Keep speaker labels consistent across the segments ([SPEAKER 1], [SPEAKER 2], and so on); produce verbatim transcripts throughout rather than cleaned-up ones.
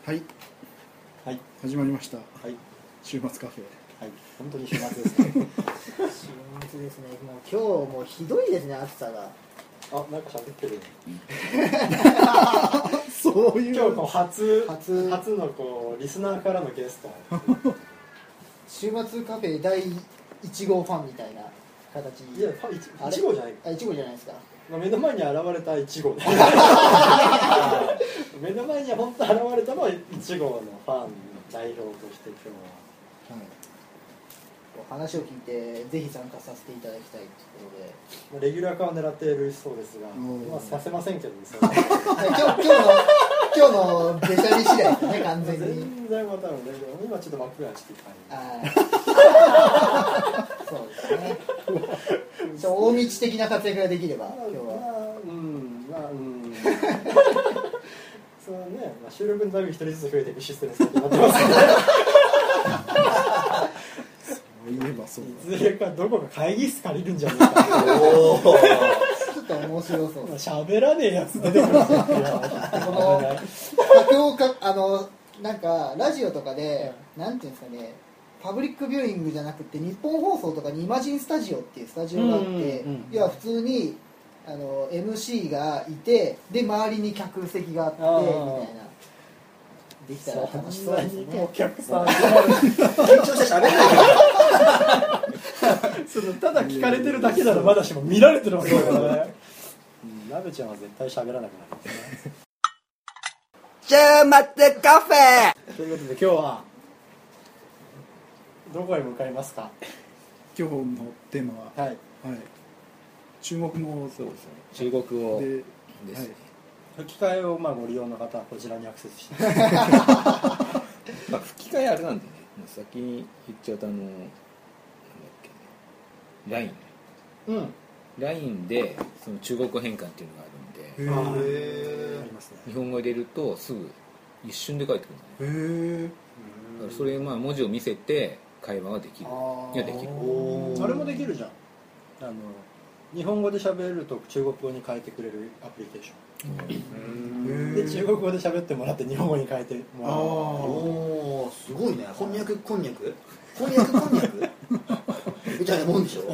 [SPEAKER 1] はい、
[SPEAKER 2] はい、
[SPEAKER 1] 始まりました。
[SPEAKER 2] はい、
[SPEAKER 1] 週末カフェ。
[SPEAKER 2] はい、本当に週末ですね。
[SPEAKER 3] 週末ですね。もう今日もうひどいですね、暑さが。
[SPEAKER 2] あ、なんか喋ってる。
[SPEAKER 1] そういう。
[SPEAKER 2] 今日こう初
[SPEAKER 3] 初
[SPEAKER 2] 初のこうリスナーからのゲスト。
[SPEAKER 3] 週末カフェだいいち号ファンみたいな形。
[SPEAKER 2] いや、ファンいち号じゃない。
[SPEAKER 3] あ、いち号じゃないですか。
[SPEAKER 2] まあ、目の前に現れたいち号。目の前に本当現れたのはいち号のファン代表として今日は。はい。
[SPEAKER 3] 話を聞いてぜひ参加させていただきたいところで、
[SPEAKER 2] レギュラー化を狙っているそうですが、まあさせませんけどね。
[SPEAKER 3] 今日今日の今日のべしゃり次第ですね、完全に。
[SPEAKER 2] 全然またのね、今ちょっと真っ暗にしてい
[SPEAKER 3] あそうですね。大道的な活躍ができれば、今日は。
[SPEAKER 2] まあ、うん、まあ、うん。そうね、まあ、収録のたびに一人ずつ増えていくシステムになってますけど。
[SPEAKER 1] 言えばそう
[SPEAKER 2] いずれかどこか会議室借りるんじゃないか。
[SPEAKER 3] おちょっと面白そう。
[SPEAKER 2] 喋らねえやつ出てくるんですよ。
[SPEAKER 3] この今日かあのなんかラジオとかで、うん、なんていうんですかね、パブリックビューイングじゃなくて日本放送とかにイマジンスタジオっていうスタジオがあって、うんうんうん、要は普通にあの エムシー がいて、で周りに客席があってみたいな。できたら楽しそうですね。
[SPEAKER 2] お客さん
[SPEAKER 3] 緊張して喋れない
[SPEAKER 2] そのただ聞かれてるだけならまだしも見られてるわけだからね。なべちゃんは絶対喋らなくなる、ね。
[SPEAKER 3] 週末カフェ
[SPEAKER 2] ということで今日はどこへ向かいますか。
[SPEAKER 1] 今日のテーマは、はい、はい、中国語。
[SPEAKER 4] そうですね。中国語でですね。はい、
[SPEAKER 2] 吹き替えをまあご利用の方はこちらにアクセスしてま
[SPEAKER 4] あ吹き替えあれなんでね、もう先に言っちゃうとあのなんだっけね、ライン、
[SPEAKER 2] うん、
[SPEAKER 4] ラインでその中国語変換っていうのがあるんで、
[SPEAKER 2] へー、ありますね。
[SPEAKER 4] 日本語入れるとすぐ一瞬で返ってくるんだね。へー、だからそれまあ文字を見せて会話ができる。いやできる。
[SPEAKER 2] あれもできるじゃん。あの日本語で喋ると中国語に変えてくれるアプリケーション。で中国語で喋ってもらって日本語に変えてもらう。
[SPEAKER 3] おー、すごいね。こんにゃくこんにゃくこんにゃくこんにゃくみたいなもんでしょ。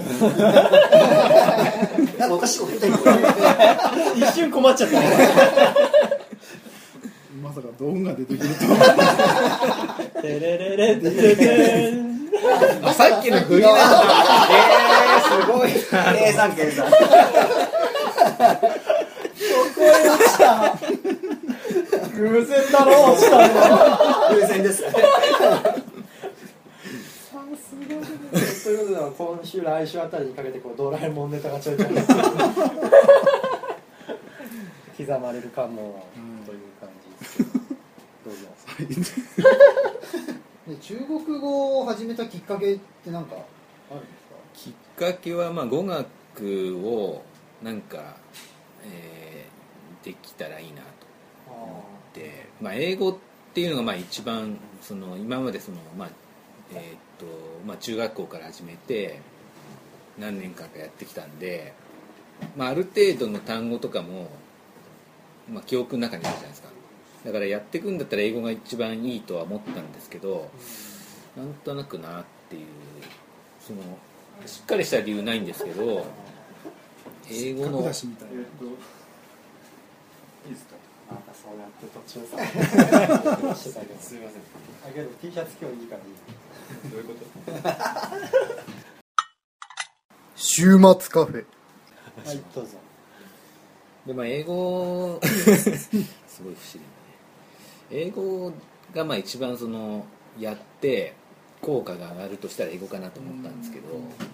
[SPEAKER 3] なんかおかしいこと言ったり
[SPEAKER 2] 一瞬困っちゃった。
[SPEAKER 1] まさか動画が出てくると
[SPEAKER 2] は。テレレレテレテン。
[SPEAKER 4] あ、さっきの振りなんだ。えー、すごい。
[SPEAKER 3] 計算計算。
[SPEAKER 2] ここへ落ちた。偶然だろ、落ちたの。
[SPEAKER 3] 偶然です。
[SPEAKER 2] ということで今週来週あたりにかけてこうドラえもんネタがちょいちょい刻まれるかもという感じですけど、どうぞ。
[SPEAKER 3] で中国語を始めたきっかけって何かあるんですか。
[SPEAKER 4] きっかけはまあ語学をなんか、えー、できたらいいなと思って、まあ、英語っていうのがまあ一番その今までその、まあえーっとまあ、中学校から始めて何年間かやってきたんで、まあ、ある程度の単語とかも、まあ、記憶の中にあるじゃないですか。だからやっていくんだったら英語が一番いいとは思ったんですけど、なんとなくなっていうそのしっかりした理由ないんですけど、英語の
[SPEAKER 1] 格出しみたいな。
[SPEAKER 2] いいですか。なんかそうやって途中さしてたけどすみません。あけど T シャツ今日いいからいい。どういうこと？
[SPEAKER 3] 週末カフェ。
[SPEAKER 2] はい、どうぞ。
[SPEAKER 4] で、まあ、英語すごい不思議なね。英語がまあ一番そのやって効果が上がるとしたら英語かなと思ったんですけど、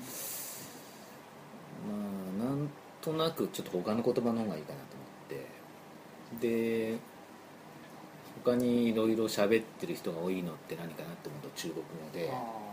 [SPEAKER 4] まあなんとなくちょっと他の言葉の方がいいかなと思って、で他にいろいろ喋ってる人が多いのって何かなと思うと中国語で、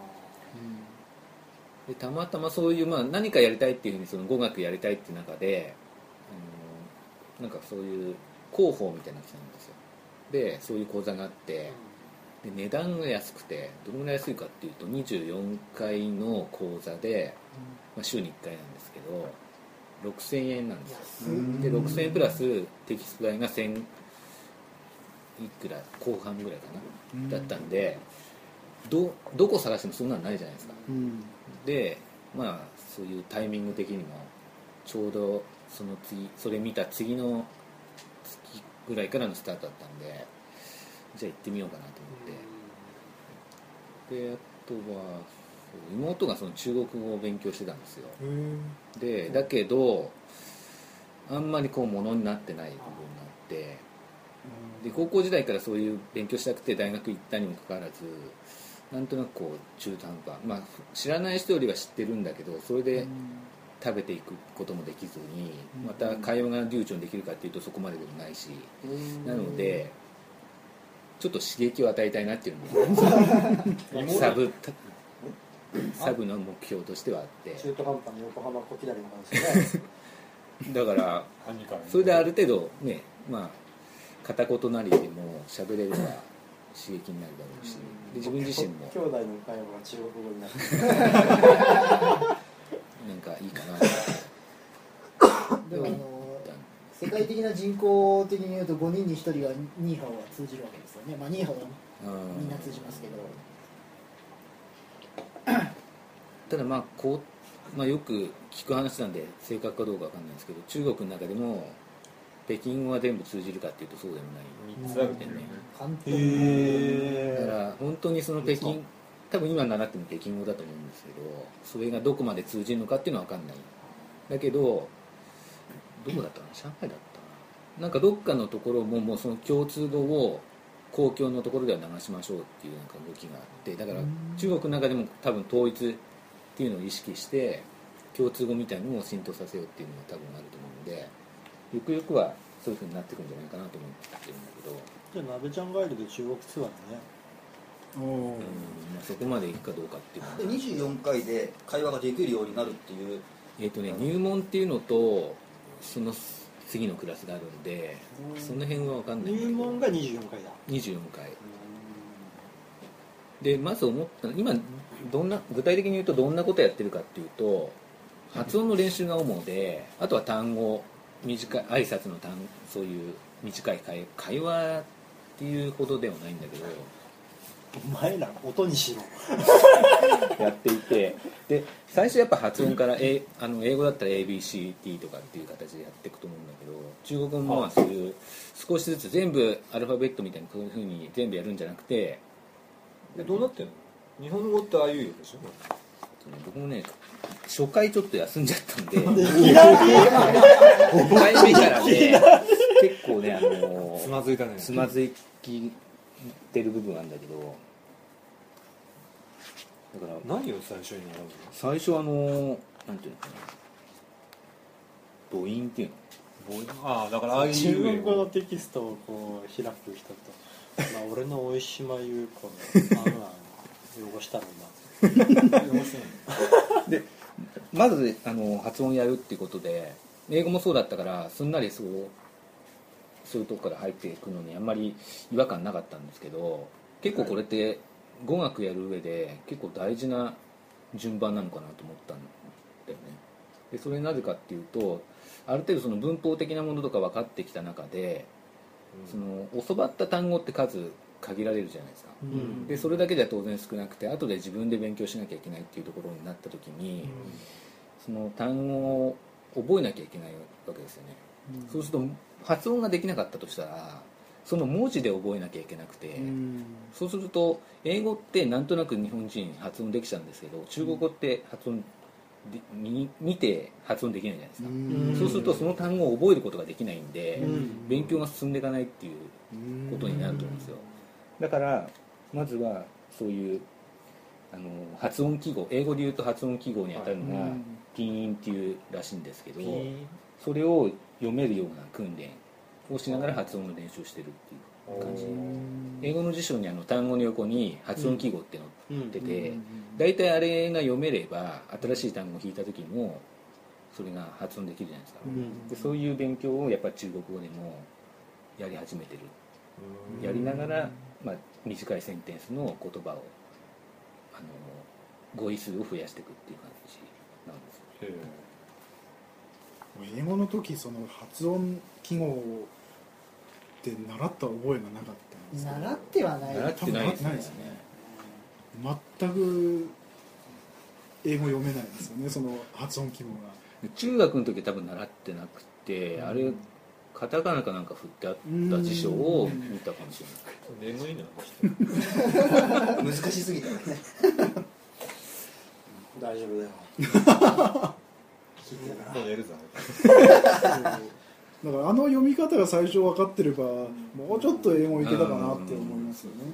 [SPEAKER 4] でたまたまそういうまあ何かやりたいっていうふうにその語学やりたいっていう中で、あのなんかそういう広報みたいなのが来たんですよ。でそういう講座があって、で値段が安くて、どのぐらい安いかっていうとにじゅうよんかいの講座で、まあ、週にいっかいなんですけどろくせんえんなんですよ。でろくせんえんプラステキスト代がせんいくら後半ぐらいかな、だったんで、どどこ探してもそんなのないじゃないですか、
[SPEAKER 1] うん、
[SPEAKER 4] でまあそういうタイミング的にもちょうどその次それ見た次の月ぐらいからのスタートだったんで、じゃあ行ってみようかなと思って、であとは妹がその中国語を勉強してたんですよ。でだけどあんまりこうものになってない部分があって、で高校時代からそういう勉強したくて大学行ったにもかかわらず、なんとなくこう中途半端、まあ知らない人よりは知ってるんだけど、それで食べていくこともできずに、また会話が流暢にできるかっていうとそこまででもないし、なのでちょっと刺激を与えたいなっていうのもサブサブの目標としてはあって、
[SPEAKER 2] 中途半端に横浜小左の話ですね
[SPEAKER 4] だからそれである程度ね、まあ片言なりでも喋れれば刺激になるだろうし、で自分自身も
[SPEAKER 2] 兄弟の会話が中国語になって
[SPEAKER 4] なんかいいかな
[SPEAKER 3] でもあの世界的な人口的に言うとごにんにひとりがニーハオは通じるわけですよね。まあニーハオはみんな通じますけど、
[SPEAKER 4] ただまあこう、まあ、よく聞く話なんで正確かどうかわかんないですけど、中国の中でも北京語は全部通じるかっていうとそうでもないみたいでね。
[SPEAKER 3] 関
[SPEAKER 2] へ
[SPEAKER 4] だから本当にその北京、多分今習っても北京語だと思うんですけど、それがどこまで通じるのかっていうのは分かんない。だけどどこだったかな、上海だったかな、なんかどっかのところももうその共通語を公共のところでは流しましょうっていうなんか動きがあって、だから中国の中でも多分統一っていうのを意識して共通語みたいなのを浸透させようっていうのが多分あると思うので、ゆくゆくはそういう風になってくるんじゃないかなと思ってるんだけど、
[SPEAKER 2] じゃあ鍋ちゃん帰りで中国ツアーね。
[SPEAKER 1] お
[SPEAKER 4] うんまあ、そこまでいくかどうかっていうのは
[SPEAKER 5] でにじゅうよんかいで会話ができるようになるっていう、
[SPEAKER 4] えーとね、入門っていうのとその次のクラスがあるんで、その辺は分かんないんだけど、
[SPEAKER 2] 入門がにじゅうよんかいだ。
[SPEAKER 4] にじゅうよんかいで、まず思ったの今どんな具体的に言うとどんなことやってるかっていうと、発音の練習が主で、あとは単語、短い挨拶の単そういう短い会会話っていうほどではないんだけど
[SPEAKER 2] お前ら音にしろ
[SPEAKER 4] やっていて、で最初やっぱ発音から、A、あの英語だったら エービーシーティー とかっていう形でやっていくと思うんだけど、中国語もまあそういう少しずつ全部アルファベットみたいにこういう風に全部やるんじゃなくて、
[SPEAKER 6] どうなってんの？日本語ってああいうでしょ。
[SPEAKER 4] 僕もね初回ちょっと休んじゃったんで
[SPEAKER 2] いきなり
[SPEAKER 4] ごかいめからね結構ねあの
[SPEAKER 6] つまずいたね。
[SPEAKER 4] つまずいてる部分なんだけど、だから
[SPEAKER 6] 何を最初に習うの？
[SPEAKER 4] 最初あのなんていうのかな、母音っていうの、
[SPEAKER 6] ああ、だからああいう
[SPEAKER 2] 中国語のテキストをこう開く人と、まあ、俺の大島優子のあんな汚したのな
[SPEAKER 4] でまずあの発音やるっていうことで、英語もそうだったからすんなりそうそういうとこから入っていくのにあんまり違和感なかったんですけど、結構これって語学やる上で結構大事な順番なのかなと思ったんだよね。でそれなぜかっていうと、ある程度その文法的なものとか分かってきた中で、その教わった単語って数限られるじゃないですか、うん、でそれだけでは当然少なくて、後で自分で勉強しなきゃいけないっていうところになった時に、うん、その単語を覚えなきゃいけないわけですよね、うん、そうすると発音ができなかったとしたらその文字で覚えなきゃいけなくて、うん、そうすると英語ってなんとなく日本人発音できちゃうんですけど、中国語って発音で見て発音できないじゃないですか、うん、そうするとその単語を覚えることができないんで、うん、勉強が進んでいかないっていうことになると思うんですよ。だからまずはそういうあの発音記号、英語で言うと発音記号に当たるのがピーンっていうらしいんですけど、それを読めるような訓練をしながら発音の練習をしてるっていう感じ。英語の辞書にあの単語の横に発音記号って載ってて、だいたいあれが読めれば新しい単語を引いた時もそれが発音できるじゃないですか、でそういう勉強をやっぱり中国語でもやり始めてる。やりながら、まあ、短いセンテンスの言葉をあの語彙数を増やしていくっていう感じなんですよ。
[SPEAKER 1] 英語の時その発音記号をって習った覚えがなかったんですけど
[SPEAKER 3] 習ってはない
[SPEAKER 4] 習ってないですね。
[SPEAKER 1] 多分習ってないです全く英語読めないですよね、その発音記号が。
[SPEAKER 4] 中学の時は多分習ってなくて、あれカタカナかなんか振ってあった辞書を見たかもしれない。
[SPEAKER 6] 眠いな
[SPEAKER 5] 難しすぎたね
[SPEAKER 2] 大丈夫だよ
[SPEAKER 6] もう寝るぞ
[SPEAKER 1] だからあの読み方が最初分かってればもうちょっと英語いけたかなって思いますよね。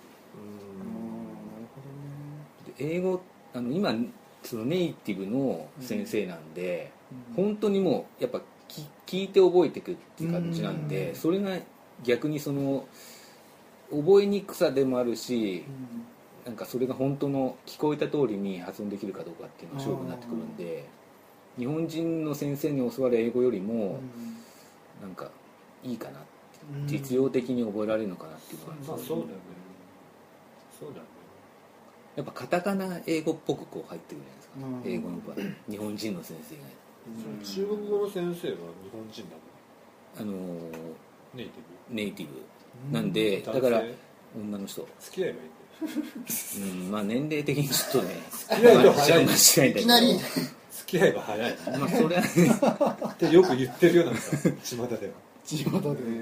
[SPEAKER 4] 英語あの今そのネイティブの先生なんで、うん、本当にもうやっぱ聞いて覚えていくっていう感じなんで、うん、それが逆にその覚えにくさでもあるし、うん、なんかそれが本当の聞こえた通りに発音できるかどうかっていうのが勝負になってくるんで、日本人の先生に教わる英語よりも、うん、なんかいいかなって、うん、実用的に覚えられるのかなっていうのが、
[SPEAKER 6] まあそうだよねそうだよね。
[SPEAKER 4] やっぱカタカナ英語っぽくこう入ってくるじゃないですか、うん、英語の場合日本人の先生が、
[SPEAKER 6] うん、中国語の先生は日本人なの？
[SPEAKER 4] あの
[SPEAKER 6] ネイティブ
[SPEAKER 4] ネイティブなんで、だから女の人
[SPEAKER 6] 付き合えばいいん
[SPEAKER 4] うん、まあ年齢的にちょっとね
[SPEAKER 6] 付き合えば早い
[SPEAKER 4] 間違いない
[SPEAKER 3] きなり
[SPEAKER 6] 付き合えば早い
[SPEAKER 4] まあそれはね
[SPEAKER 6] ってよく言ってるよなんか巷では
[SPEAKER 1] 巷で、えー、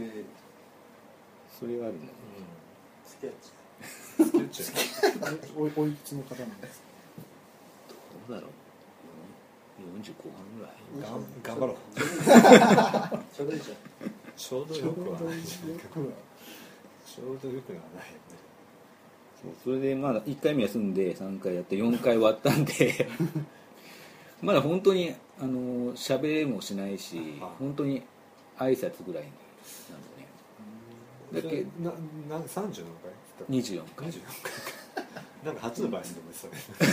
[SPEAKER 4] それはあるんだね、
[SPEAKER 2] うん、付き合っちゃう
[SPEAKER 1] お, おいくつの方なんですか？
[SPEAKER 4] どうだろう、よんじゅう後半ぐらい。
[SPEAKER 6] がん頑張ろう
[SPEAKER 2] ちょうどいいじゃん。
[SPEAKER 6] ちょうどよくはない
[SPEAKER 1] ちょうどよくは
[SPEAKER 6] ちょうどよくはないよね。
[SPEAKER 4] そうそれでまだいっかいめ休んでさんかいやってよんかい終わったんでまだ本当にあの喋れもしないし、本当に挨拶ぐらいなんでね。だけ
[SPEAKER 6] ななさんじゅう何回
[SPEAKER 4] にじゅうよんかい
[SPEAKER 6] にじゅうよんかいなんか初の場合でもそれ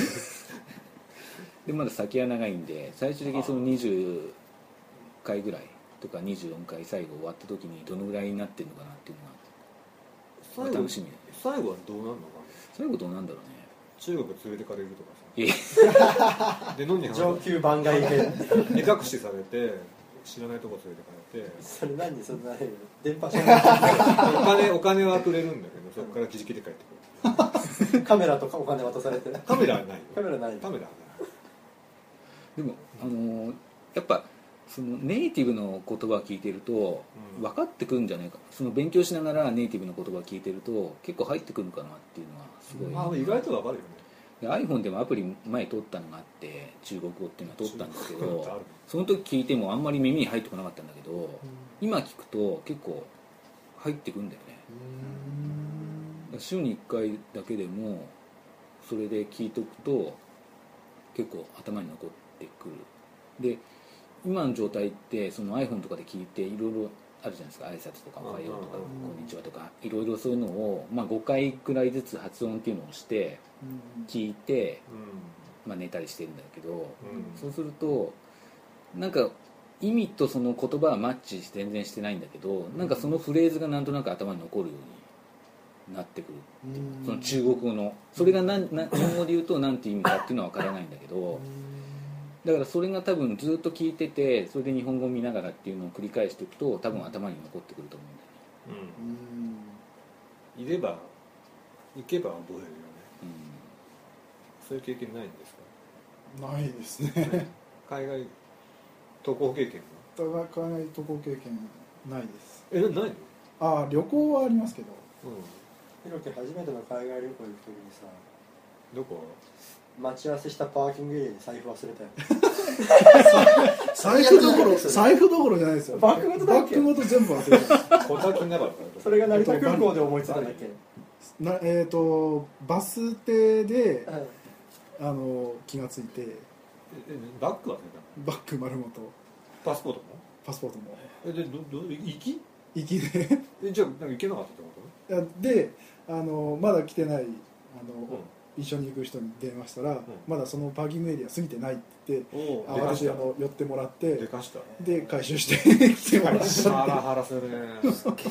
[SPEAKER 4] でまだ先は長いんで、最終的にそのにじゅっかいぐらいとかにじゅうよんかい最後終わった時にどのぐらいになってるのかなっていうのが楽しみ。
[SPEAKER 6] 最後はどうなるのかな。
[SPEAKER 4] 最後どうなんだろうね。
[SPEAKER 6] 中国連れてかれるとかさで野に
[SPEAKER 2] 上級番外編
[SPEAKER 6] 目隠しされて知らないとこ連れてかれて、
[SPEAKER 2] それ何そんな電波
[SPEAKER 6] お金お金はくれるんだけど、そこから自力で帰ってくる
[SPEAKER 2] カメラとかお金渡されて
[SPEAKER 6] カメラはないよ。
[SPEAKER 2] カメラない
[SPEAKER 6] カメラはない。
[SPEAKER 4] でもあのー、やっぱそのネイティブの言葉を聞いてると分かってくるんじゃないか、その勉強しながらネイティブの言葉を聞いてると結構入ってくるかなっていうのはすごい、
[SPEAKER 6] まあ、意外と分かるよね。
[SPEAKER 4] iPhone でもアプリ前取ったのがあって中国語っていうのは取ったんですけど、その時聞いてもあんまり耳に入ってこなかったんだけど、うん、今聞くと結構入ってくるんだよね。うん、週にいっかいだけでもそれで聞いておくと結構頭に残ってくる。で今の状態ってその iPhone とかで聞いていろいろあるじゃないですか、挨拶とかおはようとかこんにちはとかいろいろそういうのを、まあ、ごかいくらいずつ発音っていうのをして聞いて、まあ、寝たりしてるんだけど、そうするとなんか意味とその言葉はマッチ全然してないんだけど、なんかそのフレーズがなんとなく頭に残るようになってくるっていう、その中国語のそれが何日本語で言うと何て意味かっていうのは分からないんだけど、だからそれが多分ずっと聞いててそれで日本語を見ながらっていうのを繰り返していくと多分頭に残ってくると思うんだよね。
[SPEAKER 6] うん、いれば行けば覚えるよね。うん、そういう経験ないんです
[SPEAKER 1] か？ないですね。
[SPEAKER 6] 海外渡航経験
[SPEAKER 1] は？海外渡航経験ないです。
[SPEAKER 6] え、ないの？
[SPEAKER 1] ああ、旅行はありますけど。
[SPEAKER 2] ひろき初めての海外旅行行く時にさ、
[SPEAKER 6] どこ？
[SPEAKER 2] 待ち合わせしたパーキングエリアに財布忘れたよ。
[SPEAKER 1] 財布どころ財布どころじゃないですよ。
[SPEAKER 2] バッグごとだっけ？
[SPEAKER 1] バッグごと全部忘れた。
[SPEAKER 6] 小滝なかった。
[SPEAKER 2] それが成田空港で思いついたんだっけ？
[SPEAKER 1] なえっ、ー、とバス停で、
[SPEAKER 2] はい、
[SPEAKER 1] あの気がついて。え
[SPEAKER 6] バッグ忘れ
[SPEAKER 1] た。バッグ丸ごと。
[SPEAKER 6] パスポートも？
[SPEAKER 1] パスポートも。
[SPEAKER 6] えでどど行き？
[SPEAKER 1] 行きで。
[SPEAKER 6] えじゃあなんか行けなかったって
[SPEAKER 1] こと？で、あのまだ来てないあの。うん一緒に行く人に電話したら、うん、まだそのパーキングエリア過ぎてないって言ってあ私あの寄ってもらって
[SPEAKER 6] でかした
[SPEAKER 1] で回収して来てもらった
[SPEAKER 6] ハラハラするね
[SPEAKER 2] けど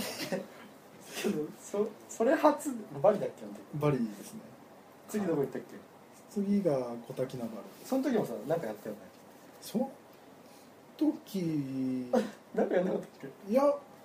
[SPEAKER 2] そ, それ初バリだっけ？
[SPEAKER 1] バリですね。
[SPEAKER 2] 次どこ行ったっけ？
[SPEAKER 1] 次が小滝ナバル。
[SPEAKER 2] その時もさ何かやったよね。
[SPEAKER 1] その時
[SPEAKER 2] 何かやんなかったっけ？
[SPEAKER 1] いや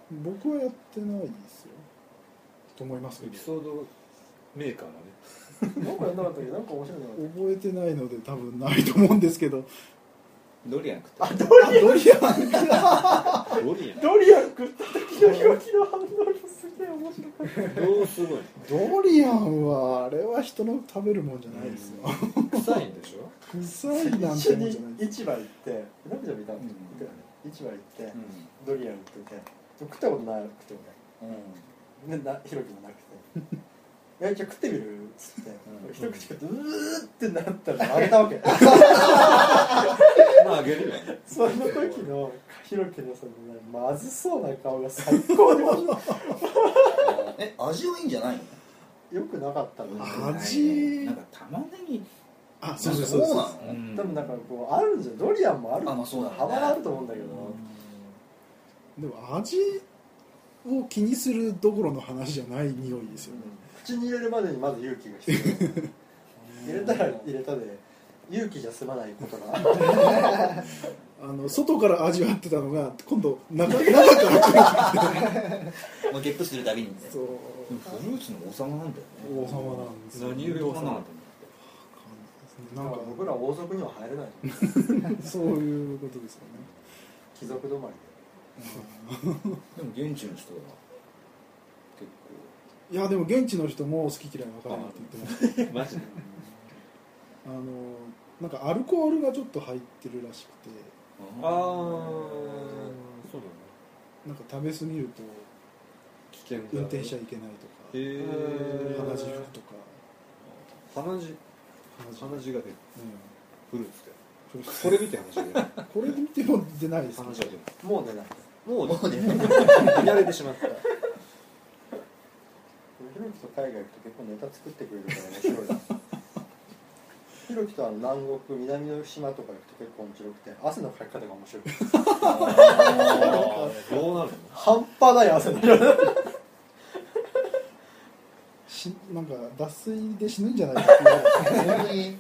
[SPEAKER 1] 僕はやってないですよと思いますけど
[SPEAKER 6] エピソードメーカーだね
[SPEAKER 2] なんかやんなかったけどなんか面白いのが
[SPEAKER 1] 覚えてないので多分ないと思うんですけど
[SPEAKER 4] ドリアン食った
[SPEAKER 2] あドリアン
[SPEAKER 1] ドリアン
[SPEAKER 6] ドリアン
[SPEAKER 2] ドリアン食った時のひろきの反応がすげえ面白かった
[SPEAKER 6] どうすごい
[SPEAKER 1] ドリアンはあれは人の食べるもんじゃないですよ
[SPEAKER 6] 臭いんでしょ
[SPEAKER 1] 臭いなん
[SPEAKER 2] 一緒に
[SPEAKER 1] てもんじゃないです
[SPEAKER 2] 市場行って何時もいたの、
[SPEAKER 5] うん
[SPEAKER 2] いたよね市場行って、
[SPEAKER 5] うん
[SPEAKER 2] ドリアン売ってて食ったことなくて
[SPEAKER 5] うん
[SPEAKER 2] 俺ねなひろきもなくて「いやじゃあ食ってみる?」っつって、
[SPEAKER 5] うん
[SPEAKER 2] 一口食ってうーってなったらあげたわけ
[SPEAKER 6] まああげるよね
[SPEAKER 2] その時のひろきのそのねまずそうな顔が最高に面白い
[SPEAKER 5] え味はいいんじゃないの？
[SPEAKER 2] よくなかったのに
[SPEAKER 1] 味
[SPEAKER 4] なんか玉ねぎ
[SPEAKER 1] あそうですそうです
[SPEAKER 5] そうなの？
[SPEAKER 4] うん
[SPEAKER 2] 多分なんかこうあるんじゃんドリアンもある
[SPEAKER 5] あまあそうだね
[SPEAKER 2] 幅があると思うんだけど、
[SPEAKER 1] でも味を気にするどころの話じゃない匂いですよね
[SPEAKER 2] 口に入れるまでにまず勇気が必要入れたら入れたで勇気じゃ済まないことが
[SPEAKER 1] あの外から味わってたのが今度中中から
[SPEAKER 5] もうゲップするたびにね
[SPEAKER 1] そう
[SPEAKER 4] フルーツの王様なんだよね
[SPEAKER 1] 王様なんですよ
[SPEAKER 6] 何より王様なんだ
[SPEAKER 1] なんか
[SPEAKER 2] 僕ら王族には入れない
[SPEAKER 1] そういうことですよね
[SPEAKER 2] 貴族止まり
[SPEAKER 4] でも現地の人は結
[SPEAKER 1] いやでも現地の人も好き嫌い分からないって言ってました
[SPEAKER 6] マジで
[SPEAKER 1] あのなんかアルコールがちょっと入ってるらしくて
[SPEAKER 6] ああそう
[SPEAKER 1] なんか食べ過ぎると
[SPEAKER 6] 危険だ
[SPEAKER 1] 運転しちゃいけないとか
[SPEAKER 6] へえ
[SPEAKER 1] 鼻血吹くとか
[SPEAKER 6] 鼻血
[SPEAKER 1] 鼻血
[SPEAKER 6] 鼻血が出る
[SPEAKER 1] う
[SPEAKER 6] フルーツで
[SPEAKER 1] んそう
[SPEAKER 6] これ見て鼻血が出る
[SPEAKER 1] これ見ても出ないですけど
[SPEAKER 6] 鼻血が出る
[SPEAKER 2] もう出ない
[SPEAKER 6] もう
[SPEAKER 5] もうね
[SPEAKER 6] 見慣れてしまった
[SPEAKER 2] ひろきと海外行くと結構ネタ作ってくれるから面白いなひろきとあの南国南の島とか行くと結構面白くて汗のかき方が面白い
[SPEAKER 6] どうなるの
[SPEAKER 2] 半端ない汗の量
[SPEAKER 1] しなんか脱水で死ぬんじゃないかっていう
[SPEAKER 3] 本当に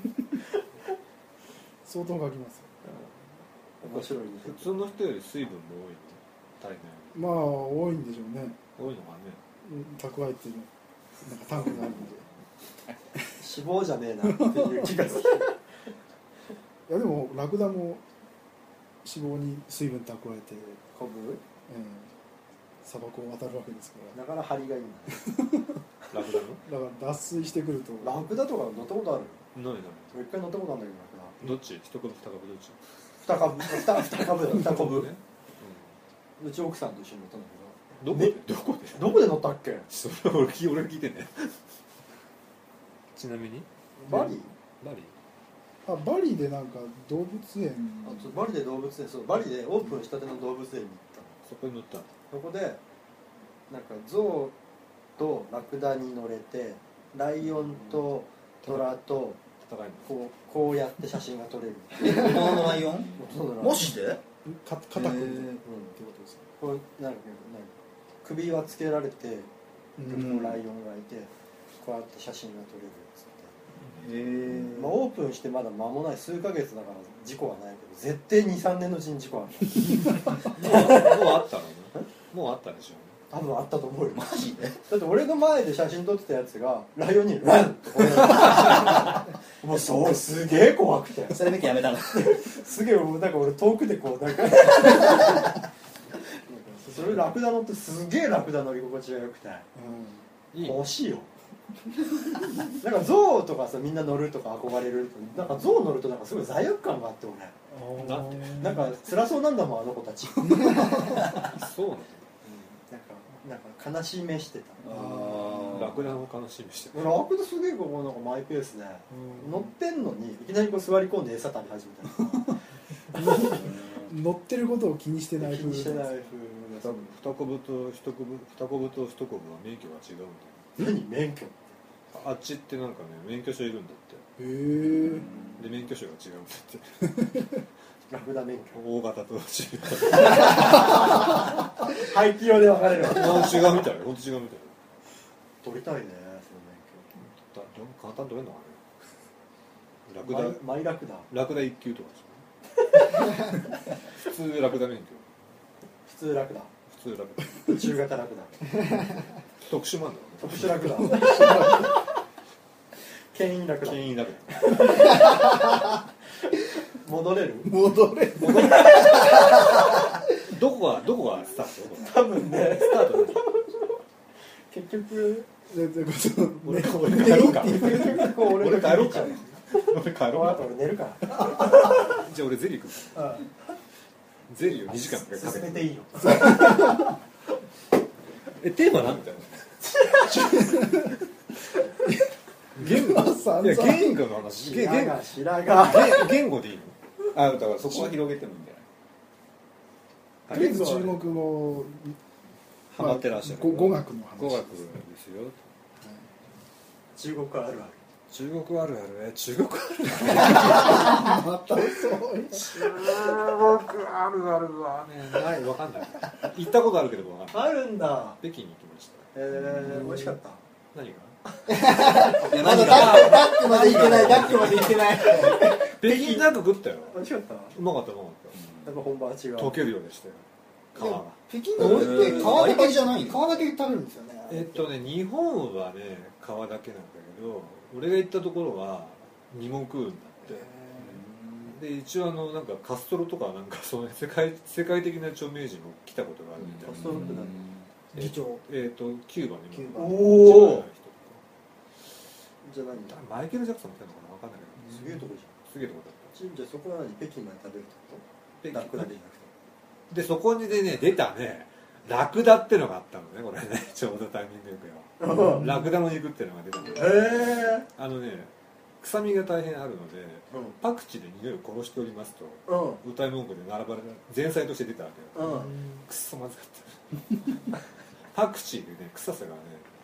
[SPEAKER 1] 相当書きますよ
[SPEAKER 2] 面白いね
[SPEAKER 6] 普通の人より水分も多いの体内に
[SPEAKER 1] まあ多いんでしょうね
[SPEAKER 6] 多いのかね
[SPEAKER 1] 蓄えてるなんかタンクがあるんで
[SPEAKER 2] 脂肪じゃねえなっていう気がする
[SPEAKER 1] いやでもラクダも脂肪に水分蓄えて、
[SPEAKER 2] 昆布
[SPEAKER 1] えー砂漠を渡るわけですから
[SPEAKER 2] だから張りがいいん
[SPEAKER 6] ラクダの
[SPEAKER 1] だから脱水してくると
[SPEAKER 2] だラクダとか乗ったことある
[SPEAKER 6] ないない
[SPEAKER 2] 俺一回乗ったことあるんだけどラク
[SPEAKER 6] どっち一株二株どっち
[SPEAKER 2] ダ二株二二株だ二株
[SPEAKER 6] ね
[SPEAKER 2] うち奥さんと一緒に乗ったんだ
[SPEAKER 6] どこでどこで
[SPEAKER 2] けどどこで乗ったっけ
[SPEAKER 6] それ俺聞い俺聞いてねちなみに
[SPEAKER 2] バリ
[SPEAKER 6] バリ
[SPEAKER 1] あバリでなんか動物園
[SPEAKER 2] あそうバリで動物園そうバリでオープンしたての動物園に行ったの
[SPEAKER 6] そこに乗った
[SPEAKER 2] そこでなんかゾウとラクダに乗れてライオンとトラと
[SPEAKER 6] 戦いの
[SPEAKER 2] こうこうやって写真が撮れる
[SPEAKER 5] え大人のライオン
[SPEAKER 2] そうだな
[SPEAKER 5] マジで
[SPEAKER 1] か肩組んで
[SPEAKER 5] へー
[SPEAKER 1] って
[SPEAKER 2] うん
[SPEAKER 1] ことですよ
[SPEAKER 2] こうなんかなんか首はつけられて
[SPEAKER 1] う
[SPEAKER 2] こ
[SPEAKER 1] ん
[SPEAKER 2] うライオンがいてこうやって写真が撮れるっつって、
[SPEAKER 5] へえ
[SPEAKER 2] まあ、オープンしてまだ間もない数ヶ月だから事故はないけど絶対にさんねんのうちに事故ある
[SPEAKER 6] もうあったのねもうあったでしょ
[SPEAKER 2] 多分あったと思うよ
[SPEAKER 5] マジで
[SPEAKER 2] だって俺の前で写真撮ってたやつがライオンに「ラン!」ってこれもうそうすげえ怖くて
[SPEAKER 5] それ見てやめたの
[SPEAKER 2] すげえなんか俺遠くでこうなんかそれラクダ乗ってすげえラクダ乗り心地が良くて
[SPEAKER 6] いい
[SPEAKER 2] 欲しいよなんかゾウとかさみんな乗るとか憧れるなんかゾウ乗るとなんかすごい罪悪感があって俺
[SPEAKER 6] なんて
[SPEAKER 2] なんか辛そうなんだもんあの子たち
[SPEAKER 6] そうなの
[SPEAKER 2] なんかなんか悲しい目してた
[SPEAKER 5] あ
[SPEAKER 6] ラクダの悲しみしてる
[SPEAKER 2] ラクダすげえこうなんかマイペースで乗ってんのにいきなりこう座り込んで餌食べ始めたり
[SPEAKER 1] 乗ってることを気にしてない
[SPEAKER 2] 気にしてない風
[SPEAKER 6] 二二コブと一コブ二コブと一コブは免許が違うん
[SPEAKER 2] 何免許
[SPEAKER 6] だよあっちってなんかね免許証いるんだって
[SPEAKER 1] へえ
[SPEAKER 6] で免許証が違うんだって
[SPEAKER 2] ラクダ免許
[SPEAKER 6] 大型と小
[SPEAKER 2] 排気用で分かれるわ
[SPEAKER 6] 型違うみたい本当違うみたい
[SPEAKER 2] 取りたいね
[SPEAKER 6] だど簡単に取れんのかねラク
[SPEAKER 2] その免許
[SPEAKER 6] ダ
[SPEAKER 2] マイマイラクダ
[SPEAKER 6] ラクダ一級とかですよね普通ラクダ免許
[SPEAKER 2] 普通ラクダ
[SPEAKER 6] 普普通ラクダ
[SPEAKER 2] 中型ラクダ
[SPEAKER 6] 特殊マンだ
[SPEAKER 2] 特殊ラクダ牽引ラクダ
[SPEAKER 6] 牽引ラク
[SPEAKER 2] 戻れる
[SPEAKER 1] 戻れ
[SPEAKER 6] ダどこがどこがスタート
[SPEAKER 2] 多分ね
[SPEAKER 6] スタートだ
[SPEAKER 2] 結局
[SPEAKER 1] 全然こと
[SPEAKER 6] 俺
[SPEAKER 1] ね
[SPEAKER 6] 俺帰ろうか
[SPEAKER 2] 結局俺
[SPEAKER 6] 俺帰ろうか俺帰
[SPEAKER 2] この
[SPEAKER 6] ろうか
[SPEAKER 2] 後俺寝るから
[SPEAKER 6] じゃあ俺ゼリー食うゼリーをにじかんかけ
[SPEAKER 2] 進めていいよ
[SPEAKER 6] えテーマなんみたいな言語いや言語の話言
[SPEAKER 2] 白髪白髪
[SPEAKER 6] 言言語でいいの
[SPEAKER 4] あだからそこは広げてもいいんじゃない
[SPEAKER 1] とりあえず中国語
[SPEAKER 6] ハマってらっしゃる
[SPEAKER 1] 語語学の話
[SPEAKER 6] 語学ですよ
[SPEAKER 2] 中国あるある
[SPEAKER 6] 中国あるあるね中国ある
[SPEAKER 1] またそう
[SPEAKER 6] 中国あるあるはねないわかんない行ったことあるけどわかんない
[SPEAKER 2] あるんだ
[SPEAKER 6] 北京に行きました
[SPEAKER 2] えー、美味しかった
[SPEAKER 6] 何が
[SPEAKER 3] まだダックまで行ってないダックまで行ってない
[SPEAKER 6] 北京ダック食ったよ
[SPEAKER 2] 美味しかった
[SPEAKER 6] うまかったうまかっ
[SPEAKER 2] やっぱ本場は違う
[SPEAKER 6] た溶けるようでしたよ皮が
[SPEAKER 3] 北京ダックって皮だけ
[SPEAKER 5] じゃない
[SPEAKER 3] 皮だけ食べるんですよね
[SPEAKER 6] えっとね日本はね皮だけなんだけど俺が行ったところは身も食うんだってで一応あのなんかカストロとかなんかそういう世界世界的な著名人も来たことがあるみたいな
[SPEAKER 2] カストロって何
[SPEAKER 6] え
[SPEAKER 3] 議長
[SPEAKER 6] えっとキューバに
[SPEAKER 3] キューバ
[SPEAKER 2] おおじゃあ何だ
[SPEAKER 6] マイケル・ジャクソンみたいなのかな分かんないけ
[SPEAKER 2] すげえとこじゃん
[SPEAKER 6] どすげえとこだっ
[SPEAKER 2] じゃあそこは何北京まで食べるってこと
[SPEAKER 6] た
[SPEAKER 2] ラクダでいなくて
[SPEAKER 6] でそこにでね出たねラクダってのがあったのねこれねちょうどタイミングよくよラクダの肉っていうのが出たので
[SPEAKER 2] へえ
[SPEAKER 6] あのね臭みが大変あるので
[SPEAKER 2] うん
[SPEAKER 6] パクチーで匂いを殺しておりますと
[SPEAKER 2] うん
[SPEAKER 6] 歌い文句で並ばれた前菜として出たわけよ
[SPEAKER 2] うん
[SPEAKER 6] くっそまずかったパクチーでね臭さがね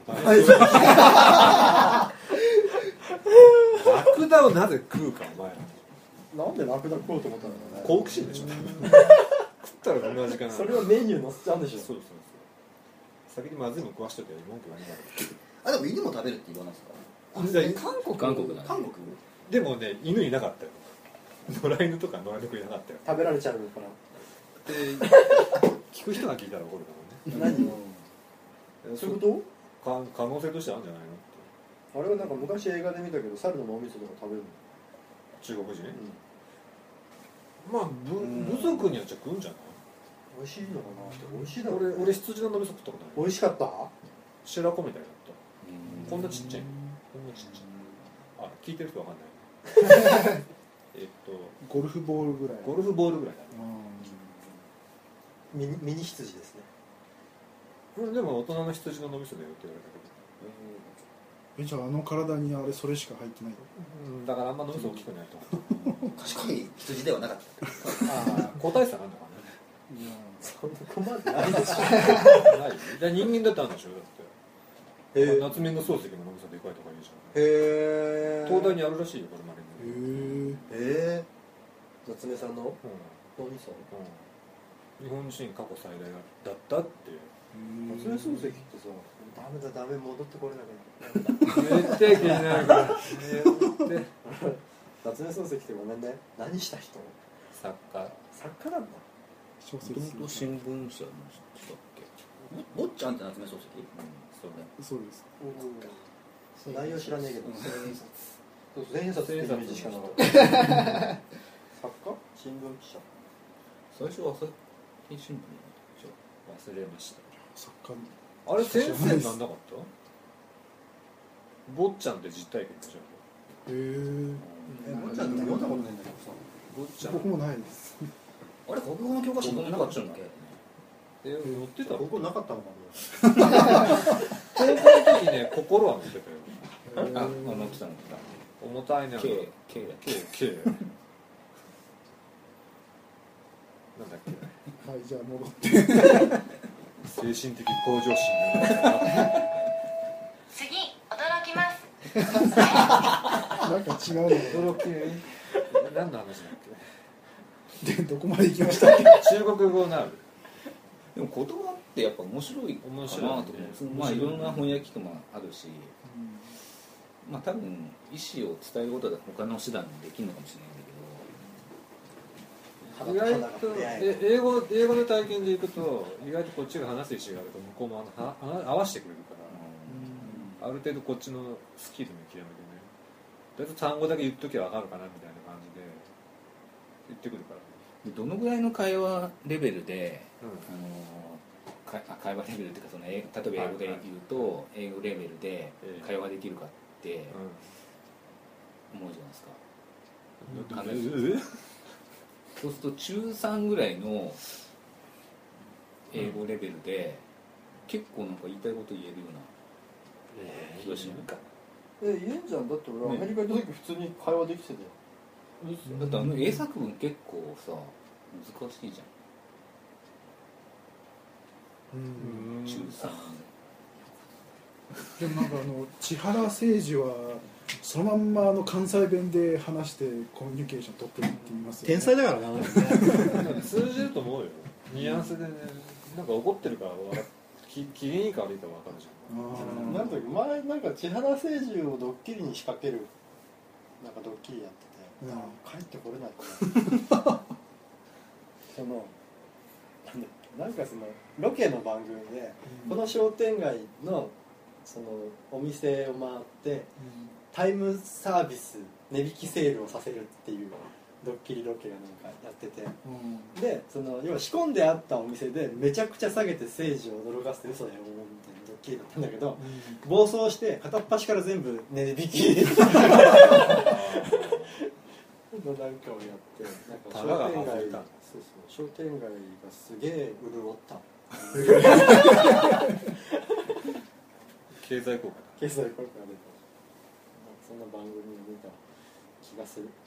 [SPEAKER 6] ラクダをなぜ食うかお前ら
[SPEAKER 2] なんでラクダ食おうと思ったんだろうね
[SPEAKER 6] 好奇心でしょ食ったらこんな時間
[SPEAKER 2] それはメニュー載せちゃうんでしょ
[SPEAKER 6] そうそうそう先にまずいもん食わしといて文句がね
[SPEAKER 5] あでも犬も食べるって言わないですか
[SPEAKER 3] 韓国
[SPEAKER 4] 韓国だね
[SPEAKER 5] 韓国
[SPEAKER 6] でもね犬いなかったよ野良犬とか野良猫いなかったよ
[SPEAKER 2] 食べられちゃうから
[SPEAKER 6] で聞く人が聞いたら怒るだろうね
[SPEAKER 2] 何そういうこ
[SPEAKER 6] か可能性としてあるんじゃないのって
[SPEAKER 2] とあれはなんか昔映画で見たけど猿の脳みそとか食べるの
[SPEAKER 6] 中国人、まあ部部族によっちゃ食うんじゃない
[SPEAKER 2] 美味しいのかなって美味しいだろう
[SPEAKER 6] 俺俺羊の脳みそ食ったことない
[SPEAKER 2] 美味しかった
[SPEAKER 6] 白子みたいだったこんなちっちゃいこんなちっちゃいあ聞いてる人わかんないえっと
[SPEAKER 1] ゴルフボールぐらい
[SPEAKER 6] ゴルフボールぐらいだね
[SPEAKER 2] ミニミニ羊ですね
[SPEAKER 6] うんでも大人の羊の脳みそだよって言われたけど
[SPEAKER 1] えじゃああの体にあれそれしか入ってないの
[SPEAKER 6] うんだからあんま脳みそ大きくないと思う
[SPEAKER 5] 賢い羊ではなかった
[SPEAKER 6] ああ個体差なんだか
[SPEAKER 2] そんな困るないでしょ
[SPEAKER 6] ねないじゃあ人間だってあるんでしょだって
[SPEAKER 2] へえ
[SPEAKER 6] 夏目の漱石の脳みそでかいとか言うじゃん
[SPEAKER 2] へえ
[SPEAKER 6] 東大にあるらしいよこれまでに
[SPEAKER 1] へえ
[SPEAKER 2] へえ夏目さんの
[SPEAKER 6] うん
[SPEAKER 2] 脳みそ
[SPEAKER 6] 日本人過去最大だったって
[SPEAKER 2] 夏目漱石ってさダメだダメ戻ってこれなくなった
[SPEAKER 6] 言って気になるから言って
[SPEAKER 2] 夏目漱石ってごめんね何した人
[SPEAKER 6] 作家
[SPEAKER 2] 作家なんだ
[SPEAKER 1] 小説
[SPEAKER 4] もともと新聞社の人だっけ
[SPEAKER 5] 坊ちゃんって夏目漱石
[SPEAKER 6] そうね
[SPEAKER 1] そうです
[SPEAKER 2] 内容知らねえけどそう千円札ってイメージしかなかった作家新聞記者
[SPEAKER 4] 最初は朝日新聞
[SPEAKER 6] 忘れました
[SPEAKER 1] 作家
[SPEAKER 6] あれ先生なんなかった坊ちゃんって実体験でしょ
[SPEAKER 1] へえ
[SPEAKER 2] え坊ちゃんって読んだことないんだけどさ
[SPEAKER 6] 坊ちゃん
[SPEAKER 1] 僕もないです
[SPEAKER 5] あれ国語の教科書に載ってなかったっけ
[SPEAKER 6] え乗ってた
[SPEAKER 2] ここなかったのか
[SPEAKER 6] 高校の時ね心は乗ってたよ
[SPEAKER 4] あ、あ乗ってたのか
[SPEAKER 6] 重たいね
[SPEAKER 4] K K だ
[SPEAKER 6] K K なんだっけ
[SPEAKER 1] はいじゃあ戻って
[SPEAKER 6] 精神的向上心が
[SPEAKER 7] 次驚きます
[SPEAKER 1] なんか違うの
[SPEAKER 6] 驚き何の話だっ
[SPEAKER 1] でどこまで行きましたっけ
[SPEAKER 6] け中国語なる
[SPEAKER 4] でも言葉ってやっぱ面白いかなと思う、
[SPEAKER 6] 面白いね
[SPEAKER 4] まあいろんな翻訳機ともあるし、まあ多分意思を伝えることは他の手段でできるのかもしれないんだけど
[SPEAKER 6] 意外とえ英語英語の体験でいくと意外とこっちが話す意思があると向こうもはは合わせてくれるから、うん、ある程度こっちのスキルの極めてねだいたい単語だけ言っときゃ分かるかなみたいな感じで言ってくるから、
[SPEAKER 4] どのぐらいの会話レベルで、
[SPEAKER 6] うん
[SPEAKER 4] あのか会話レベルっていうかその例えば英語で言うと、はいはい、英語レベルで会話できるかって思うじゃないですか、うん、そうすると中さんぐらいの英語レベルで、うん、結構なんか言いたいこと言えるような気がしないか、
[SPEAKER 2] えー、言えんじゃん。だって俺アメリカ行った時普通に会話できてたよ、
[SPEAKER 4] ね、だってあの英作文結構さ難しいじゃん。うん中さん
[SPEAKER 1] でもなんかあの千原誠二はそのまんまの関西弁で話してコミュニケーション取ってるって言いますよね。
[SPEAKER 2] 天才だからな
[SPEAKER 6] 通じると思うよ。ニュアンスでね、なんか怒ってるから機嫌いいか悪いか分かるじゃん。
[SPEAKER 2] なんだっけ前なんか千原誠二をドッキリに仕掛けるなんかドッキリやってて、うん、帰ってこれないかなそのなんだっけなんかそのロケの番組で、うん、この商店街のそのお店を回って、うん、タイムサービス値引きセールをさせるっていうドッキリロケがなんかやってて、うん、でその要は仕込んであったお店でめちゃくちゃ下げて政治を驚かせて嘘だよみたいなドッキリだったんだけど、うん、暴走して片っ端から全部値引きのなんかをやってなんか商店街がそうそう商店街がすげえ潤った
[SPEAKER 6] 経済効果
[SPEAKER 2] 経済効果が出たそんな番組を見た気がする。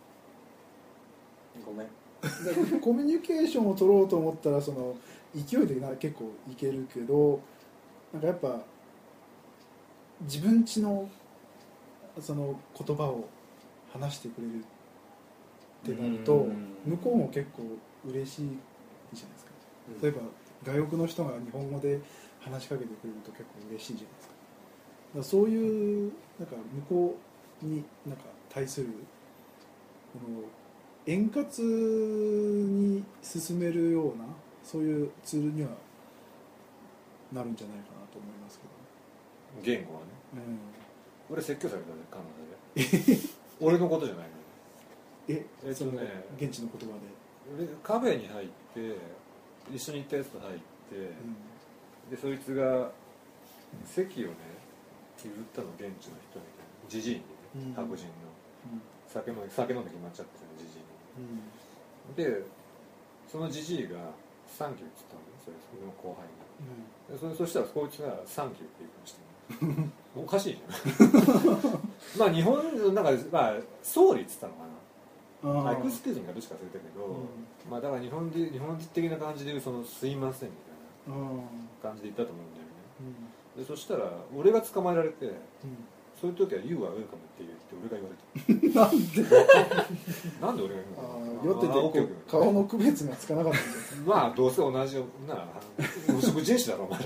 [SPEAKER 2] ごめん
[SPEAKER 1] コミュニケーションを取ろうと思ったらその勢いでな結構いけるけどなんかやっぱ自分ちのその言葉を話してくれるってなると向こうも結構嬉しいじゃないですか。例えば外国の人が日本語で話しかけてくれると結構嬉しいじゃないですか。だからそういうなんか向こうになんか対するこの円滑に進めるようなそういうツールにはなるんじゃないかなと思いますけど、ね、
[SPEAKER 6] 言語はね、
[SPEAKER 1] うん、
[SPEAKER 6] 俺説教されたねカナダで俺のことじゃないの
[SPEAKER 1] え
[SPEAKER 6] えっとね
[SPEAKER 1] 現地の言葉で
[SPEAKER 6] 俺カフェに入って一緒に行ったやつと入って、うん、でそいつが席をね譲ったの現地の人みたいなジジイにね、うん、白人の、うん、酒飲んで酒飲んで決まっちゃってたジジイに、うん、でそのジジイがサンキューって言ったのねそれその後輩が、うん、で そ, そしたらこいつがサンキューって言うかもしておかしいじゃんまあ日本なんかまあ総理って言ったのかなエクスキューズにかどっちか忘れたけど、うん、まあだから日本で日本人的な感じでそのすいませんみたいな感じで言ったと思うんだよね、うん、でそしたら俺が捕まえられて、うん、そういう時は You are welcome って言って俺が言われてなんでなんで俺が言うのかな
[SPEAKER 1] 酔ってて顔の区別がつかなかったんです
[SPEAKER 6] まあどうせ同じような無色人種だろお前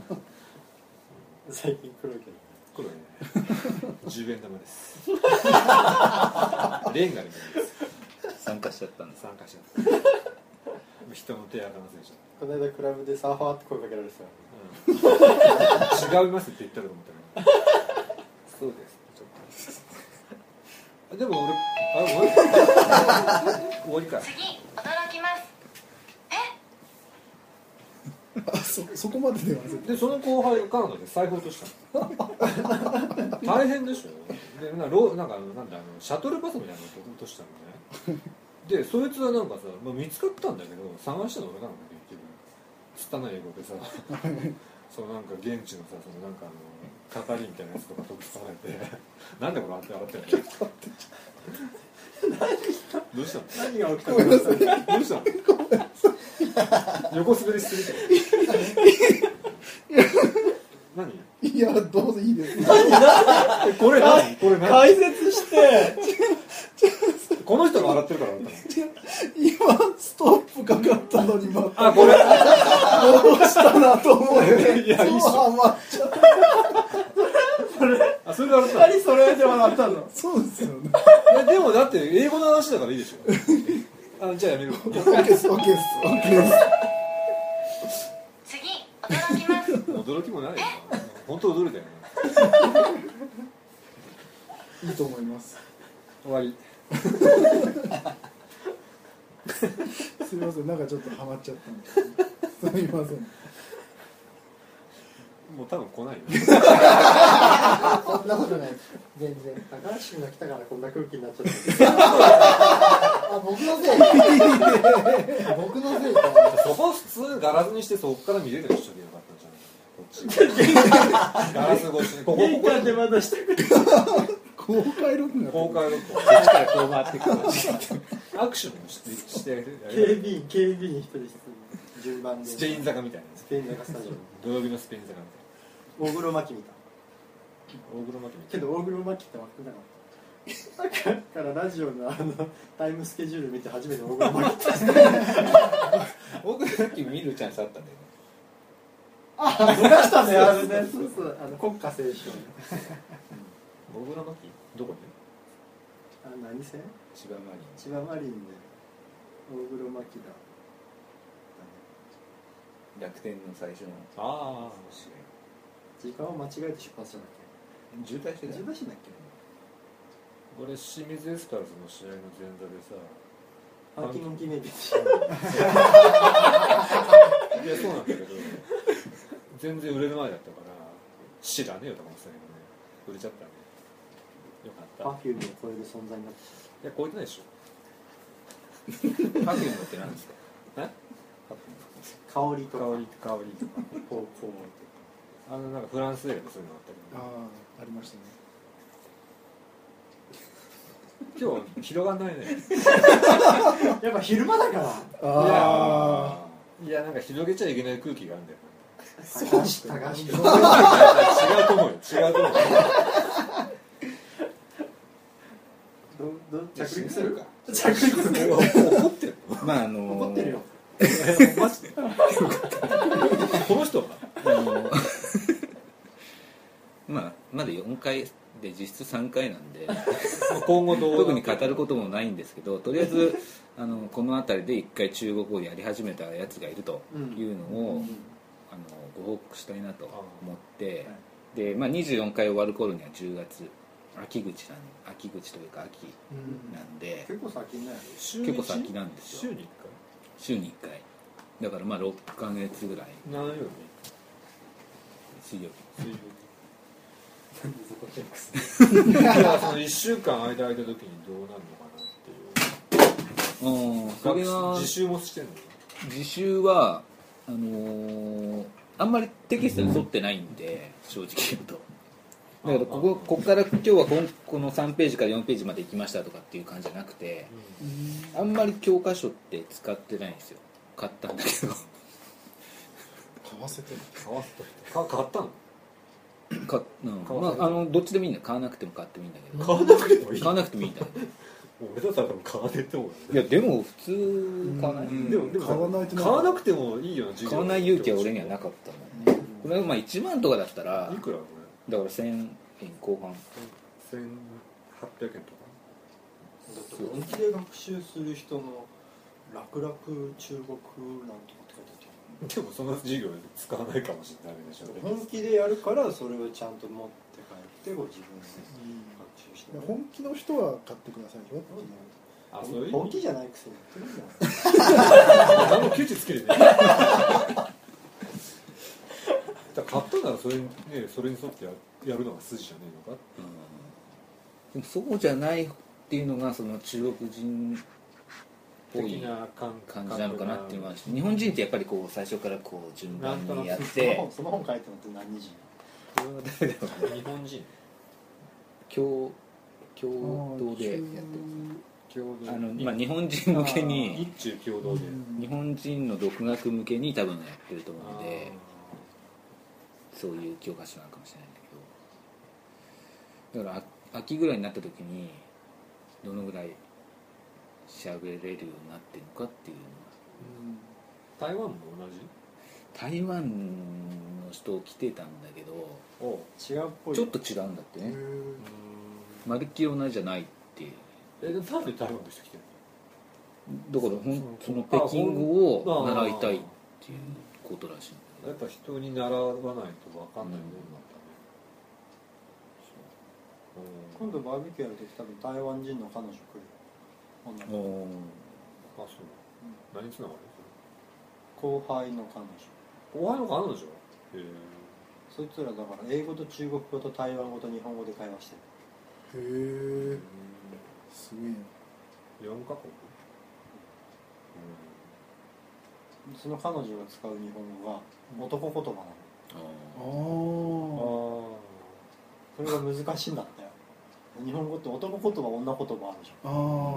[SPEAKER 2] 最近黒いけど
[SPEAKER 6] 黒いねじゅうえん玉ですレンガでもいいです
[SPEAKER 4] 参加しちゃったんです
[SPEAKER 6] 参加しちゃった人の手垢のせいじゃん。
[SPEAKER 2] この間クラブでサーファーって声かけられてた、
[SPEAKER 6] うん、違いますって言ったと思ったけどそうですちょっとでも俺あ終わり終わりか
[SPEAKER 7] 次驚きます
[SPEAKER 1] あ そ, そこまででは
[SPEAKER 6] でその後輩がカナダで財布落としたの大変でしょでなロなんかなんだあのシャトルバスみたいなの落としたのねでそいつはなんかさ、まあ、見つかったんだけど探したの俺なのね結局拙い英語でさそのなんか現地のさそのなんかあの係みたいなやつとかとくされてなんでこれ洗って洗ってるのどうしたの
[SPEAKER 2] 何が起きたのどう
[SPEAKER 6] したの横滑りするけど何
[SPEAKER 1] いやどうぞいいです
[SPEAKER 6] 何これ何これ何
[SPEAKER 2] 解説して
[SPEAKER 6] この人が洗ってるから洗ったの
[SPEAKER 1] 今ストップかかったのにまた
[SPEAKER 6] あこれ
[SPEAKER 1] 戻したなと思って
[SPEAKER 6] いやいいっしょ
[SPEAKER 1] ハマっちゃった
[SPEAKER 6] それあそれで洗ったの
[SPEAKER 2] 何それで笑ったの
[SPEAKER 1] そうですよね
[SPEAKER 6] いやでもだって英語の話だからいいでしょあじゃあやめるわ
[SPEAKER 1] OK です OK です OK です
[SPEAKER 7] 次驚きます。
[SPEAKER 6] 驚きもないよな本当驚いたよね
[SPEAKER 1] いいと思います。
[SPEAKER 6] 終わり
[SPEAKER 1] すみません、なんかちょっとハマっちゃったんですすみません。
[SPEAKER 6] もう多分来ないよ
[SPEAKER 3] そんなことないです全然。
[SPEAKER 2] 高橋君が来たからこんな空気になっちゃった
[SPEAKER 3] あ、僕のせい僕のせいか。
[SPEAKER 6] そこ普通ガラスにしてそこから見れるようにしとけばよかったじゃんこっちガラス越しにここ
[SPEAKER 2] 玄関でまだしたくて
[SPEAKER 1] 公開録画
[SPEAKER 6] 公開録音
[SPEAKER 4] こっちからこう回ってくる
[SPEAKER 6] アクションをしてしてあげて
[SPEAKER 2] 警備員警備員一人一人順番で
[SPEAKER 6] スペイン坂みたいな
[SPEAKER 2] スペイン坂スタジ
[SPEAKER 6] 土曜日のスペイン坂みたいな
[SPEAKER 2] オ大黒摩季見た
[SPEAKER 6] 大黒摩季みた
[SPEAKER 2] け
[SPEAKER 6] いな
[SPEAKER 2] ど大黒摩季って分かんなかっただからラジオのあのタイムスケジュール見て初めて大黒摩季って
[SPEAKER 4] 僕さっき見るチャンスあったんだよね。
[SPEAKER 2] あ出したねあれねそうそうあの国歌斉唱
[SPEAKER 6] 大黒摩季どこで
[SPEAKER 2] あ何線
[SPEAKER 4] 千葉マリン
[SPEAKER 2] 千葉マリンで大黒摩季だ
[SPEAKER 4] 楽天の最初の
[SPEAKER 6] ああ
[SPEAKER 4] 試
[SPEAKER 2] 時間を間違えて出発したんだっ
[SPEAKER 4] 合渋滞して
[SPEAKER 2] け
[SPEAKER 4] たよ
[SPEAKER 2] 自分しだっけ
[SPEAKER 6] 俺清水エスパルスの試合の前座でさ
[SPEAKER 2] パーキング記念日
[SPEAKER 6] いやそうなんだけど全然売れる前だったから知らねえよと思ってたけどね売れちゃったねよかった
[SPEAKER 2] パフュームを超える存在になって
[SPEAKER 6] いや超えてないでしょ
[SPEAKER 4] パフュームって何ですか？
[SPEAKER 6] え
[SPEAKER 2] 香りとか
[SPEAKER 6] 香り香りとか
[SPEAKER 2] こうこ
[SPEAKER 6] あのなんかフランス映画でそういうのあったけど
[SPEAKER 1] ああありましたね。
[SPEAKER 6] 今日広がんないね
[SPEAKER 2] うやっぱ昼間だから
[SPEAKER 1] あ
[SPEAKER 6] いやなんか広げちゃいけない空気があるんだよ
[SPEAKER 2] 高橋高橋君
[SPEAKER 6] 違うと思うよ違うと思うよ
[SPEAKER 2] どど着陸するか
[SPEAKER 4] 着
[SPEAKER 2] 着陸する
[SPEAKER 6] 怒ってる
[SPEAKER 4] まああのー、
[SPEAKER 2] 怒ってるよ
[SPEAKER 6] マジでこの人は
[SPEAKER 4] あのーまあまだよんかいで実質さんかいなんで
[SPEAKER 6] 今後どう
[SPEAKER 4] 特に語ることもないんですけど、とりあえずあのこの辺りで一回中国語でやり始めたやつがいるというのを、
[SPEAKER 2] うん
[SPEAKER 4] あのご報告したいなと思って、で、まあ、にじゅうよんかい終わる頃にはじゅうがつ秋口なん秋口というか秋なんで、
[SPEAKER 2] 結構先ね
[SPEAKER 4] 結構先なんですよ。
[SPEAKER 6] 週にいっか
[SPEAKER 4] 週にいっかいだからまあろっかげつぐらい
[SPEAKER 6] い何曜日
[SPEAKER 4] 水曜日
[SPEAKER 6] 水曜
[SPEAKER 2] なんでそこチェックする
[SPEAKER 6] 日いやそのいっしゅうかん間空いた時にどうなるのかなっていう
[SPEAKER 4] あそれが
[SPEAKER 6] 自習もしてんの
[SPEAKER 4] 自習はあのーあんまりテキストに沿ってないんで正直言うとだからここここから今日はこのこのさんページからよんページまで行きましたとかっていう感じじゃなくてあんまり教科書って使ってないんですよ買ったんだけど
[SPEAKER 1] あ買わせてる。
[SPEAKER 6] 買わせといてか買ったの
[SPEAKER 4] か、うん
[SPEAKER 6] 買わせて
[SPEAKER 4] まあ、あのどっちでもいいんだよ買わなくても買ってもいいんだけど
[SPEAKER 6] 買わなくてもいい
[SPEAKER 4] 買わなくてもいいんだけど
[SPEAKER 6] 俺だったら多分買わねえと思う
[SPEAKER 4] いやでも普通買わない、
[SPEAKER 1] うん
[SPEAKER 6] でもでも
[SPEAKER 1] 買わないとなんか
[SPEAKER 6] 買わなくてもいいような授業
[SPEAKER 4] 買わない勇気は俺にはなかったもんねこれはまあいちまんとかだったら
[SPEAKER 6] いくらこ
[SPEAKER 4] だからせんえん後半
[SPEAKER 6] れせんはっぴゃくえんとか
[SPEAKER 2] だって本気で学習する人の楽々中国なんとかって書いてあった
[SPEAKER 6] でもその授業で使わないかもしれないでしょ
[SPEAKER 2] 本気でやるからそれをちゃんと持って帰ってご自分で学習して、
[SPEAKER 1] 本気の人は買ってくださいよっていう。
[SPEAKER 6] あそういう
[SPEAKER 2] 本気じゃないくせに言ってるじゃん
[SPEAKER 6] 何もケチつけるねだから買ったならそれに、ね、それに沿ってややるのが筋じゃねえのか
[SPEAKER 4] でもそうじゃないっていうのがその中国人っぽい
[SPEAKER 6] 的な感
[SPEAKER 4] 感じなのかなっていうのは日本人ってやっぱりこう最初からこう順番にやっ
[SPEAKER 2] その
[SPEAKER 4] て
[SPEAKER 2] 本その本書いてるのって何人
[SPEAKER 4] これは誰だろうね
[SPEAKER 6] 日本人
[SPEAKER 4] 共共同でやってる
[SPEAKER 6] 共同
[SPEAKER 4] あの、まあ、日本人向けに
[SPEAKER 6] 日中共同で
[SPEAKER 4] 日本人の独学向けに多分やってると思うのでそういう教科書なのかもしれないんだけどだから秋ぐらいになった時にどのぐらい喋れるようになってるのかっていうのは
[SPEAKER 6] 台湾も同じ
[SPEAKER 4] 台湾の人来てたんだけど
[SPEAKER 6] お
[SPEAKER 2] 違うっぽい
[SPEAKER 4] ちょっと違うんだってねまるっきり同じじゃないっていう
[SPEAKER 6] えでもなんで台湾の人来てる
[SPEAKER 4] だからほんその北京語を習いたいっていうことらしい。
[SPEAKER 6] やっぱ人に習わないと分かんないもんなんだね、
[SPEAKER 2] 今度バーベキューやるとき多分台湾人の彼女来るよ。女の子
[SPEAKER 4] お
[SPEAKER 6] あ、そう、何つながり
[SPEAKER 2] 後輩の彼女。
[SPEAKER 6] 後輩の彼女へえ
[SPEAKER 2] そいつらだから英語と中国語と台湾語と日本語で会話してる。
[SPEAKER 1] へえすげえ
[SPEAKER 6] よんカ国
[SPEAKER 2] その彼女が使う日本語が男言葉なの。
[SPEAKER 1] ああ
[SPEAKER 2] それが難しいんだってよ。日本語って男言葉女言葉あるじゃん。
[SPEAKER 1] ああ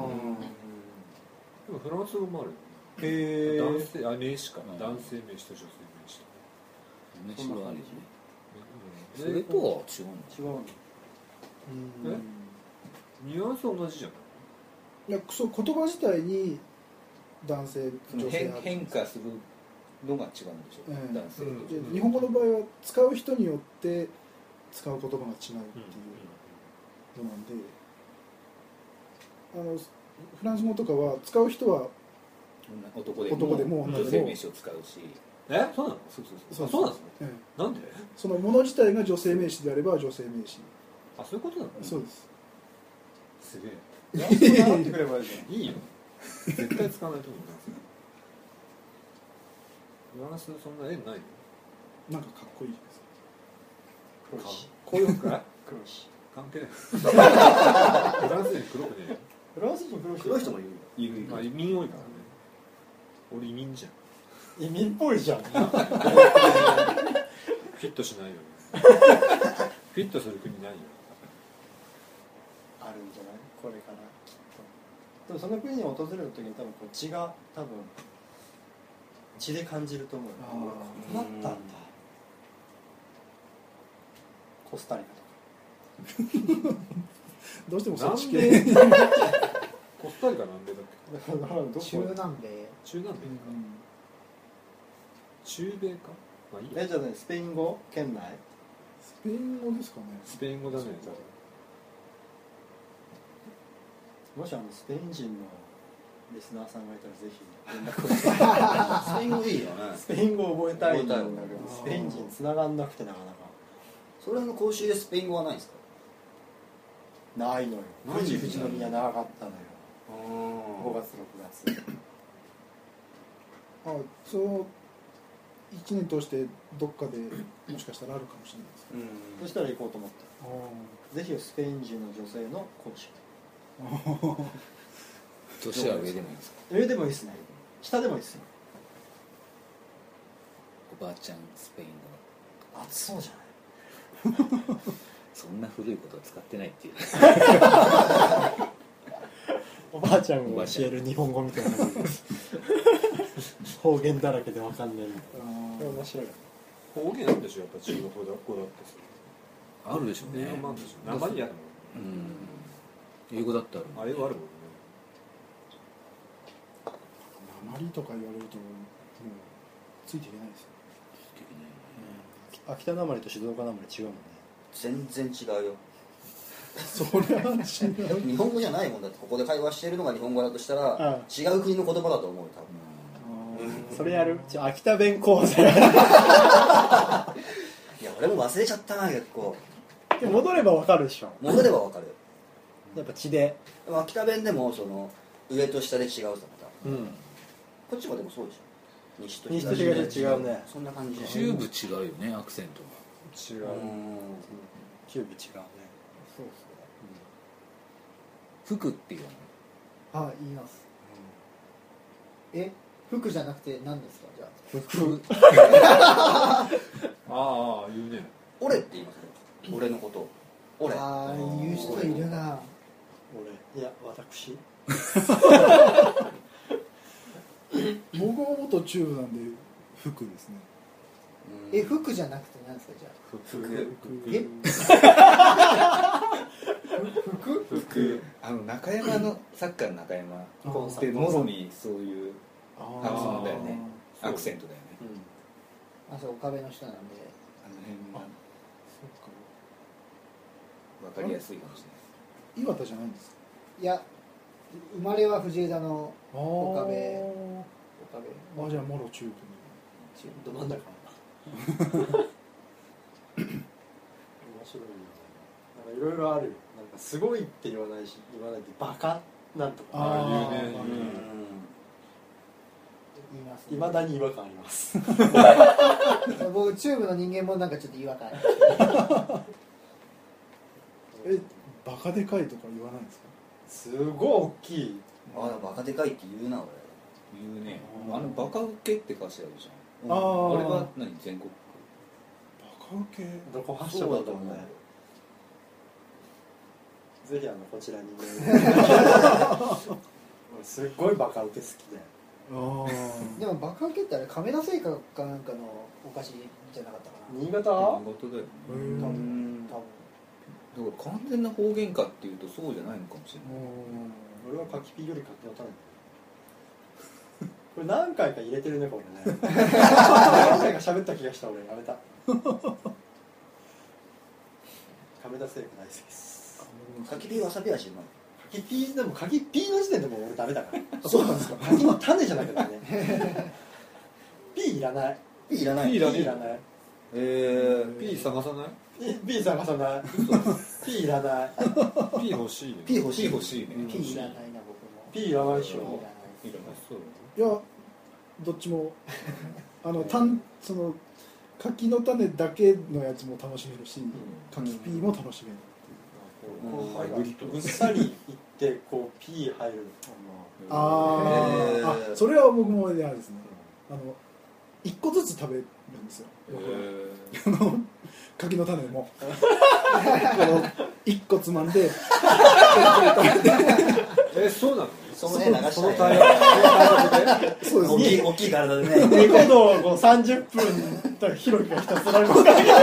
[SPEAKER 6] でもフランス語もあるよね。
[SPEAKER 2] へ
[SPEAKER 6] 男性あ名詞か、
[SPEAKER 4] うん
[SPEAKER 6] 男性名詞と女性名詞と
[SPEAKER 4] 面白いね。
[SPEAKER 6] うん
[SPEAKER 4] それとは違うの？
[SPEAKER 2] 違うの。
[SPEAKER 1] うん
[SPEAKER 6] ニュアンス同じじゃない
[SPEAKER 1] いやそう言葉自体に男性
[SPEAKER 4] その
[SPEAKER 1] 女性
[SPEAKER 4] 変
[SPEAKER 1] ある
[SPEAKER 4] 変化するのが違うんでしょ、
[SPEAKER 1] うん
[SPEAKER 4] 男性と女性。
[SPEAKER 1] で日本語の場合は使う人によって使う言葉が違うっていうのなんで、あのフランス語とかは使う人は
[SPEAKER 4] 男で
[SPEAKER 1] 男でも
[SPEAKER 4] も
[SPEAKER 1] 女でも
[SPEAKER 4] 女性名詞を使うし、
[SPEAKER 6] えそうなのそうそうそうあそうなんですね
[SPEAKER 1] うん
[SPEAKER 6] なんで
[SPEAKER 1] そのもの自体が女性名詞であれば女性名詞、
[SPEAKER 6] あそういうことなの
[SPEAKER 1] そうです
[SPEAKER 6] すげえ
[SPEAKER 2] フランス語習ってくればいいじゃん。
[SPEAKER 6] いいよ絶対使わないと思うフランスそんな縁ないよ
[SPEAKER 1] なんかかっこいいじ
[SPEAKER 2] 黒いし。
[SPEAKER 6] こういうか
[SPEAKER 2] 黒いし。
[SPEAKER 6] 関係ないフランス人黒くねえよ
[SPEAKER 2] フランス人黒い人
[SPEAKER 5] 黒い人もいるよ
[SPEAKER 4] いるいる
[SPEAKER 6] まあ移民多いからね俺移民じゃん
[SPEAKER 2] 移民っぽいじゃん。
[SPEAKER 6] フィットしないよねフィットする国ないよ
[SPEAKER 2] あるんじゃないこれからきっと。でもその国に訪れる時に多分こう血が多分血で感じると思うよ。
[SPEAKER 1] あー
[SPEAKER 2] こうなったんだ。コスタリカとか。
[SPEAKER 1] どうしてもそっち
[SPEAKER 6] 南
[SPEAKER 1] 系、
[SPEAKER 6] 米コスタリカ南米だっ
[SPEAKER 2] だからどこ
[SPEAKER 3] 中南米
[SPEAKER 6] け中南米か、中米かまあいいや
[SPEAKER 2] えじゃあねスペイン語圏内
[SPEAKER 1] スペイン語ですかね
[SPEAKER 6] スペイン語だね
[SPEAKER 2] もしあのスペイン人のリスナーさんがいたらぜひ連絡をして
[SPEAKER 5] スペイン語いいよね
[SPEAKER 2] スペイン語を覚えたいんだけど
[SPEAKER 5] 覚えたい
[SPEAKER 2] スペイン人繋がんなくてなかなか
[SPEAKER 5] それの講習でスペイン語はないんですか
[SPEAKER 2] ないのよ。
[SPEAKER 5] ない
[SPEAKER 2] 富士富士宮長かったのよ。ご
[SPEAKER 5] あ
[SPEAKER 2] がつろくがつ。
[SPEAKER 1] あそのいちねん通してどっかでもしかしたらあるかもしれないです
[SPEAKER 5] うん
[SPEAKER 2] そしたら行こうと思った。ぜひスペイン人の女性の講師。
[SPEAKER 4] 年は上でもいいですか？
[SPEAKER 2] 上でもいいですね。下でもいいですよ。
[SPEAKER 4] おばあちゃんスペイン語
[SPEAKER 2] 暑そうじゃない。
[SPEAKER 4] そんな古いことは使ってないっていう
[SPEAKER 2] おばあちゃんが教える日本語みたいな感じです方言だらけでわかんないみたいな。これ面白い。
[SPEAKER 6] 方言なんでしょやっぱ中国語だ語だって
[SPEAKER 4] あるでしょうね
[SPEAKER 6] 英語もあるでしょ生にある
[SPEAKER 4] うん英語だったら
[SPEAKER 6] もんあ英語あるもんね
[SPEAKER 1] 鉛とか言われるともうついていけないですよ
[SPEAKER 2] 秋田なまりと静岡なまり違うもんね。
[SPEAKER 5] 全然違うよ
[SPEAKER 1] そりゃ違う
[SPEAKER 5] 日本語じゃないもんだってここで会話してるのが日本語だとしたら
[SPEAKER 2] あ
[SPEAKER 5] 違う国の言葉だと思うよ多分
[SPEAKER 2] それやる。ちょ秋田弁講座。
[SPEAKER 5] いや俺も忘れちゃったな結構
[SPEAKER 2] 戻ればわかるでしょ。
[SPEAKER 5] 戻ればわかる
[SPEAKER 2] やっぱ血で。
[SPEAKER 5] でも秋田弁でもその上と下で違うさまた
[SPEAKER 2] うん。
[SPEAKER 5] こっちもでもそうでしょ西と
[SPEAKER 2] 西と東で違うね
[SPEAKER 5] そんな感じ
[SPEAKER 4] 中部違うよねアクセントが
[SPEAKER 6] 違う
[SPEAKER 5] うん
[SPEAKER 2] キューブ違うね。そう
[SPEAKER 4] 服っていうの
[SPEAKER 3] あ言います、え服じゃなくて何ですかじゃあ
[SPEAKER 2] 服。
[SPEAKER 6] ああ言うね
[SPEAKER 5] 俺って言いますね俺のこと俺
[SPEAKER 3] ああ言う人いるな
[SPEAKER 2] 俺。いや私。
[SPEAKER 1] 僕も元中部なんで服ですね
[SPEAKER 5] うん
[SPEAKER 3] え服じゃなくて何ですかじゃあ
[SPEAKER 5] 服
[SPEAKER 3] え服
[SPEAKER 6] 服
[SPEAKER 4] あの中山のサッカーの中山
[SPEAKER 1] あー
[SPEAKER 4] ってもろにそういう
[SPEAKER 1] あ
[SPEAKER 4] 発音だよね
[SPEAKER 6] あー
[SPEAKER 4] アクセントだよね
[SPEAKER 3] あそう岡部の人なんで
[SPEAKER 4] あの辺が
[SPEAKER 1] そっか
[SPEAKER 4] 分かりやすいかもしれない
[SPEAKER 1] 岩田じゃないんですか
[SPEAKER 3] いや生まれは藤枝の
[SPEAKER 1] あー
[SPEAKER 3] 岡部岡部
[SPEAKER 1] あじゃあもろ中部に
[SPEAKER 2] ど真ん中面白いよね。なんかいろいろあるよ。なんかすごいって言わないし言わないでバカなんとか
[SPEAKER 1] あー
[SPEAKER 6] 言うね
[SPEAKER 5] うん
[SPEAKER 3] 言います
[SPEAKER 2] いまだに違和感あります。
[SPEAKER 3] 僕チューブの人間もなんかちょっと違和感ある
[SPEAKER 1] えバカでかいとか言わないんですか？
[SPEAKER 2] すごい大きい。
[SPEAKER 5] あバカでかいって言うな俺。
[SPEAKER 4] 言うね。あのバカウケって歌詞あるじゃん。
[SPEAKER 1] あー
[SPEAKER 4] あれは何全国区？
[SPEAKER 1] バカウケ
[SPEAKER 2] どこ発祥だと思うね。ぜひあのこちらに俺すっごいバカウケ好きで。
[SPEAKER 1] ああ
[SPEAKER 3] でもバカウケってあれ亀田製菓かなんかのお菓子じゃなかったかな
[SPEAKER 2] 新潟？
[SPEAKER 4] 新潟だよね。
[SPEAKER 1] へー
[SPEAKER 3] 多分
[SPEAKER 5] うん
[SPEAKER 3] 多分
[SPEAKER 4] だから完全な方言かっていうとそうじゃないのかもしれない。
[SPEAKER 2] 俺は柿ピーより柿の種。これ何回か入れてるねこれね。何回か喋った気がした俺やめた。亀田製菓大好きです。
[SPEAKER 5] 柿ピーわさび味うまい。
[SPEAKER 2] 柿ピーでも柿ピーの時点でもう俺ダメだから。
[SPEAKER 1] あそうなんですか？
[SPEAKER 2] 柿の種じゃなきゃダメ。ピーいらない。
[SPEAKER 5] ピーいらない。
[SPEAKER 2] ピ
[SPEAKER 6] ピーいらね
[SPEAKER 2] ーいらない。
[SPEAKER 5] えー、
[SPEAKER 6] P 探さない？
[SPEAKER 2] ピー探さない。ピーいらない。
[SPEAKER 6] P 欲しいね。
[SPEAKER 5] P 欲しい。
[SPEAKER 4] 欲しいね。
[SPEAKER 3] ピーいらないな僕も
[SPEAKER 2] ピーいらないでしょ。
[SPEAKER 3] ピーいらない
[SPEAKER 4] いらないそう。
[SPEAKER 1] いやどっちもあの単その柿の種だけのやつも楽しめるし、柿ピーも楽しめる。
[SPEAKER 5] うん
[SPEAKER 6] ハイブリッド
[SPEAKER 2] ぐっさりいってこうピー入る。
[SPEAKER 1] あー、
[SPEAKER 5] へー
[SPEAKER 1] あそれは僕もあれですね。あの一個ずつ食べるんですよ。
[SPEAKER 4] へ
[SPEAKER 1] あの柿の種もあの一個つまんで
[SPEAKER 6] えそうなの？
[SPEAKER 5] その絵流
[SPEAKER 6] その
[SPEAKER 5] したい。
[SPEAKER 6] タイヤ
[SPEAKER 1] そうです
[SPEAKER 5] 大きい大きい体でね。
[SPEAKER 2] レコードをこうさんじゅっぷんとひろきがひたすら動かない。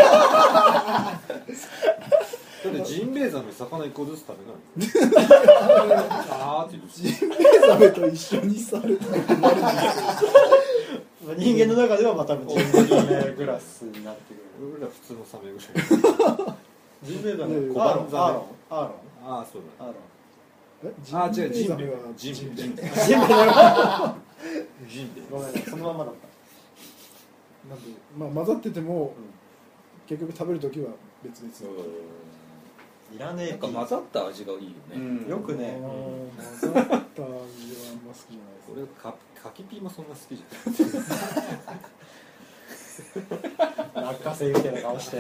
[SPEAKER 6] だってジンベエザメ魚一個ずつ食べないの？あーって言うし。
[SPEAKER 1] ジンベエザメと一緒にされたら困るんです
[SPEAKER 2] 人間の中ではまたジンベエザメグラスになってくる。
[SPEAKER 6] 俺ら普通のサメぐらい。
[SPEAKER 2] ジンベエザメ。
[SPEAKER 1] いやいや
[SPEAKER 2] アーロン、アーロン、アーロン、
[SPEAKER 6] ああそうだ。
[SPEAKER 2] アーロン。
[SPEAKER 1] けど
[SPEAKER 6] あ違う
[SPEAKER 1] ジンベエザメは
[SPEAKER 6] ジンベエ
[SPEAKER 1] ジンベエ
[SPEAKER 2] ジンベエザメ。
[SPEAKER 6] ジンベエ。
[SPEAKER 2] ごめんね、そのままだっ
[SPEAKER 1] なんで、まあ、混ざってても、結局食べるときは別々
[SPEAKER 2] た。いらねえ
[SPEAKER 4] なんか混ざった味がいいよね。
[SPEAKER 5] うん
[SPEAKER 2] よくね、
[SPEAKER 1] 混ざった味はあんま好きじゃないです。
[SPEAKER 6] 俺か柿ピーもそんな好きじゃない。
[SPEAKER 2] 落花生みたいな顔して。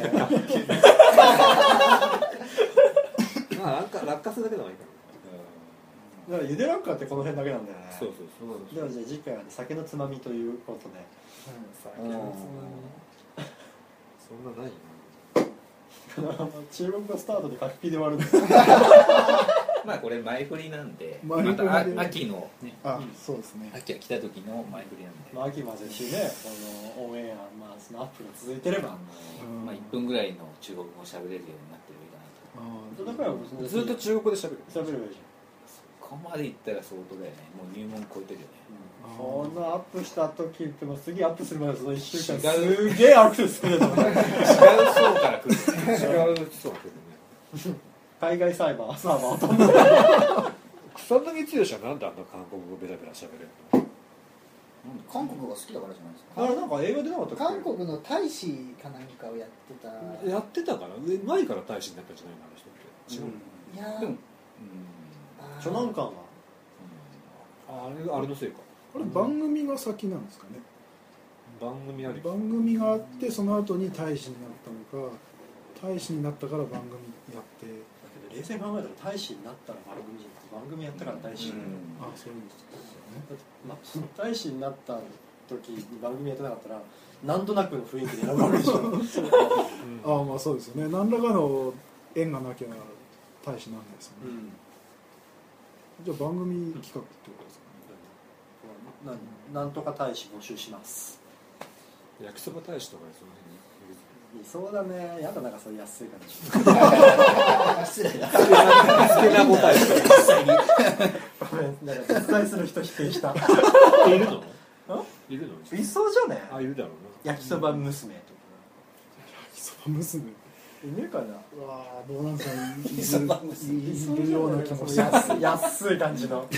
[SPEAKER 6] まあなんか落花生だけでもいいか
[SPEAKER 2] だからゆで落花ってこの辺だけなんだよね。
[SPEAKER 6] そうそうそう。
[SPEAKER 2] ではじゃあ次回はね酒のつまみということで。
[SPEAKER 6] 酒のつまみそんなないな。
[SPEAKER 2] 中国語スタートで柿ピーで終わるんだよ。
[SPEAKER 4] まあこれ前振りなんで、
[SPEAKER 1] 前振りで
[SPEAKER 4] またあ秋のね、
[SPEAKER 1] あ、そうですね。
[SPEAKER 4] 秋が来た時の前振りなんで、
[SPEAKER 2] まあ秋までしね、このオンエア、まあそのアップが続いてれば。
[SPEAKER 1] うん
[SPEAKER 4] まあいっぷんぐらいの中国語を喋れるようになってるかなと。
[SPEAKER 1] あ
[SPEAKER 2] だから
[SPEAKER 6] ずっと中国語で喋る。
[SPEAKER 2] 喋ればいいじ
[SPEAKER 4] ここまでいったら相当だよね。もう入門超えてるよね。
[SPEAKER 2] ゃん。そんなアップした時っても次アップするまでそのいっしゅうかん
[SPEAKER 4] 違う
[SPEAKER 2] すげえアクセス少ねえと思う。
[SPEAKER 4] 違う層から来る。
[SPEAKER 6] 違うそうだけどね。
[SPEAKER 2] 海外サイバーサーバーと思う。
[SPEAKER 6] 草薙剛はなんであんな韓国語ベラベラ喋れるの？
[SPEAKER 5] 韓国が好きだからじゃないですか。
[SPEAKER 2] あれなんか映画出なかったっけ？
[SPEAKER 3] 韓国の大使かなんかをやってた
[SPEAKER 6] やってたから上前から大使になったんじゃないのあの人って。違う。
[SPEAKER 3] いやー
[SPEAKER 4] でも、
[SPEAKER 3] あー
[SPEAKER 2] チョナンカンは
[SPEAKER 6] あれあれのせいか。
[SPEAKER 1] これ番組が先なんですかね。
[SPEAKER 6] 番組あり。
[SPEAKER 1] 番組があってその後に大使になったのか、大使になったから番組やって、
[SPEAKER 2] だけど冷静に考えたら大使になったら番組じゃなくて番組やったから大使、
[SPEAKER 1] あ、そういうことですよね。
[SPEAKER 2] だってまあ、その大使になった時に番組やってなかったらなんとなくの雰囲気で選ぶわけでしょ。
[SPEAKER 1] あ、まあそうですよね。何らかの縁がなきゃ大使なんないですよね。
[SPEAKER 2] うん
[SPEAKER 1] じゃあ番組企画ってことですかね。
[SPEAKER 2] ななんとか大使募集します。
[SPEAKER 6] 焼きそば大使とかその
[SPEAKER 2] いそうだね。やだなんかそういう安い感じ。
[SPEAKER 5] 失礼だ。
[SPEAKER 6] 辺に。つけなご大使。
[SPEAKER 2] ごめん、なんか実在する人否定した。
[SPEAKER 6] いるの？いるの？
[SPEAKER 2] いそうじゃね。
[SPEAKER 6] あいるだろうな。
[SPEAKER 2] 焼きそば娘とか。
[SPEAKER 1] 焼きそば娘。
[SPEAKER 2] いねえかな。
[SPEAKER 1] うわーどうなんですかね、いるいるような気もしま
[SPEAKER 2] 安い安い感じの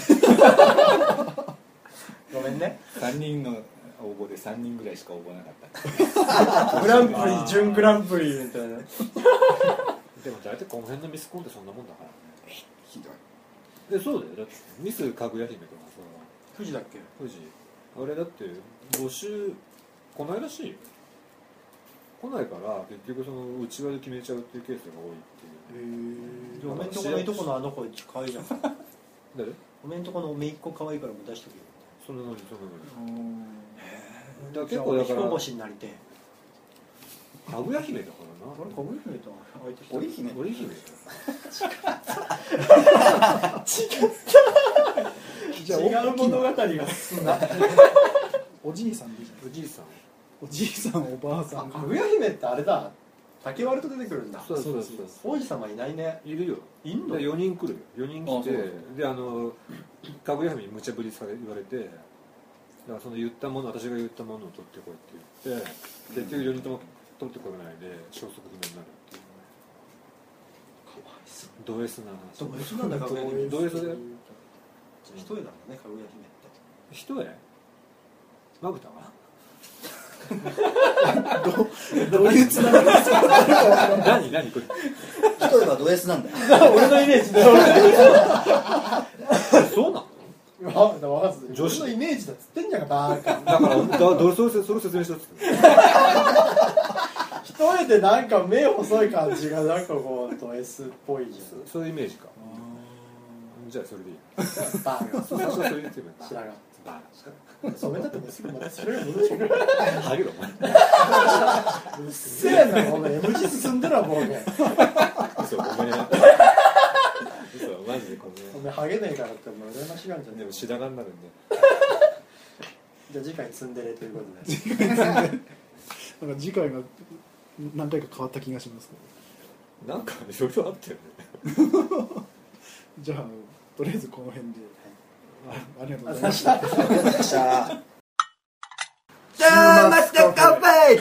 [SPEAKER 2] ごめんね。
[SPEAKER 4] さんにんの応募でさんにんぐらいしか応募なかった
[SPEAKER 2] グランプリ準グランプリみたいな。
[SPEAKER 6] でも大体この辺のミスコンってそんなもんだからね。
[SPEAKER 5] ひどい。
[SPEAKER 6] でそうだよ。だってミスかぐや姫とかさ、
[SPEAKER 2] 富士だっけ。
[SPEAKER 6] 富士あれだって募集来ないらしいよ。来ないから結局その内輪で決めちゃうっていうケースが多いっていう。
[SPEAKER 2] おめんとこのいとこのあの子可愛いじゃん。
[SPEAKER 6] 誰？
[SPEAKER 2] おめんとこのおめいっ子可愛いからもう出しとけよ。
[SPEAKER 6] そんなのにそんなのに。
[SPEAKER 2] だ
[SPEAKER 6] だから結構だから
[SPEAKER 2] 彦星になりてえ。
[SPEAKER 6] かぐや姫だからな。
[SPEAKER 2] あれかぐや姫と相手して
[SPEAKER 5] 織姫。
[SPEAKER 6] 織姫。
[SPEAKER 1] じゃあ
[SPEAKER 2] 違う物語が進んだ。
[SPEAKER 1] おじいさんでしょ。
[SPEAKER 6] おじいさん。
[SPEAKER 1] おじいさんおばあさん
[SPEAKER 2] かぐや姫ってあれだ。竹割ると出てくるんだ。
[SPEAKER 6] そうそうそう
[SPEAKER 2] 王子様いないね。
[SPEAKER 6] いるよ。
[SPEAKER 2] いんの？
[SPEAKER 6] でよにん来るよ。よにん来て
[SPEAKER 5] あそうそう
[SPEAKER 6] であのかぐや姫に無茶ぶりされ言われて、だからその言ったもの私が言ったものを取ってこいって言って結局よにんとも取ってこれないで消息不明になるっていう。
[SPEAKER 2] かわいそう。
[SPEAKER 6] ド S な話。
[SPEAKER 2] どういうなんだかぐや姫。
[SPEAKER 6] ド S で
[SPEAKER 2] 一重なんだねかぐや姫って。
[SPEAKER 6] 一重まぶたは
[SPEAKER 1] どういうつながりですか。
[SPEAKER 6] 何何これ
[SPEAKER 5] 一重はド S なんだよ。
[SPEAKER 2] 俺のイメージで。
[SPEAKER 6] そうなの
[SPEAKER 2] あ、だから女
[SPEAKER 6] 女子
[SPEAKER 2] 子のイメージだっつってんじゃんかバーカ。
[SPEAKER 6] だからだどれそれそれ説明しろっつって
[SPEAKER 2] 一重でなんか目細い感じがなんかこうド S っぽいじゃん。
[SPEAKER 6] そういうイメージか。じゃあそれでいい。
[SPEAKER 2] バーカ。
[SPEAKER 6] そうそうそうそれでいいって言えばいい。
[SPEAKER 2] 白髪。
[SPEAKER 6] バ
[SPEAKER 2] 染めたってもうすぐまたそれが戻してくる。
[SPEAKER 6] ーハゲろお前。
[SPEAKER 2] うっせえなこの エムジー 進んでるわボケ。
[SPEAKER 6] 嘘ごめん。嘘マジでごめん。
[SPEAKER 2] お前ハゲねえからってもう羨ましがんじゃん。
[SPEAKER 6] でも白髪になるんで。
[SPEAKER 2] じゃあ次回ツンデレということで。
[SPEAKER 1] なんか次回が何回か変わった気がしますけど。
[SPEAKER 6] なんかいろいろあったよね。
[SPEAKER 1] じゃあとりあえずこの辺で、あありがとうござい
[SPEAKER 2] あ
[SPEAKER 1] ました。
[SPEAKER 5] ありがとうございました。
[SPEAKER 3] じゃあ待って乾杯。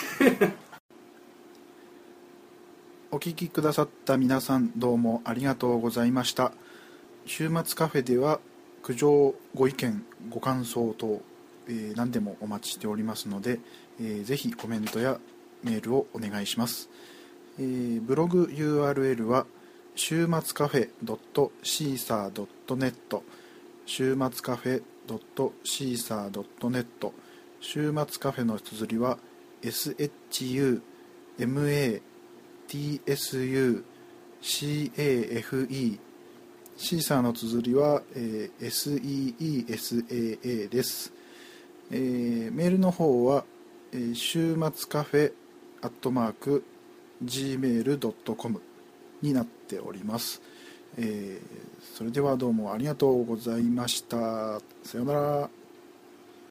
[SPEAKER 1] お聞きくださった皆さんどうもありがとうございました。週末カフェでは苦情ご意見ご感想等、えー何でもお待ちしておりますので、えーぜひコメントやメールをお願いします。えーブログ ユーアールエル は週末カフェ ドットシーサードットネット 週末カフェ ドットシーサードットネット 週末カフェの綴りは エスエイチユーエムエーティーエスユーシーエーエフイー シーサーの綴りは、えー、エスイーイーエスエーエー です、えー、メールの方は、えー、週末カフェアットマーク ジーメールドットコム になっております、えー、それではどうもありがとうございました。さようなら。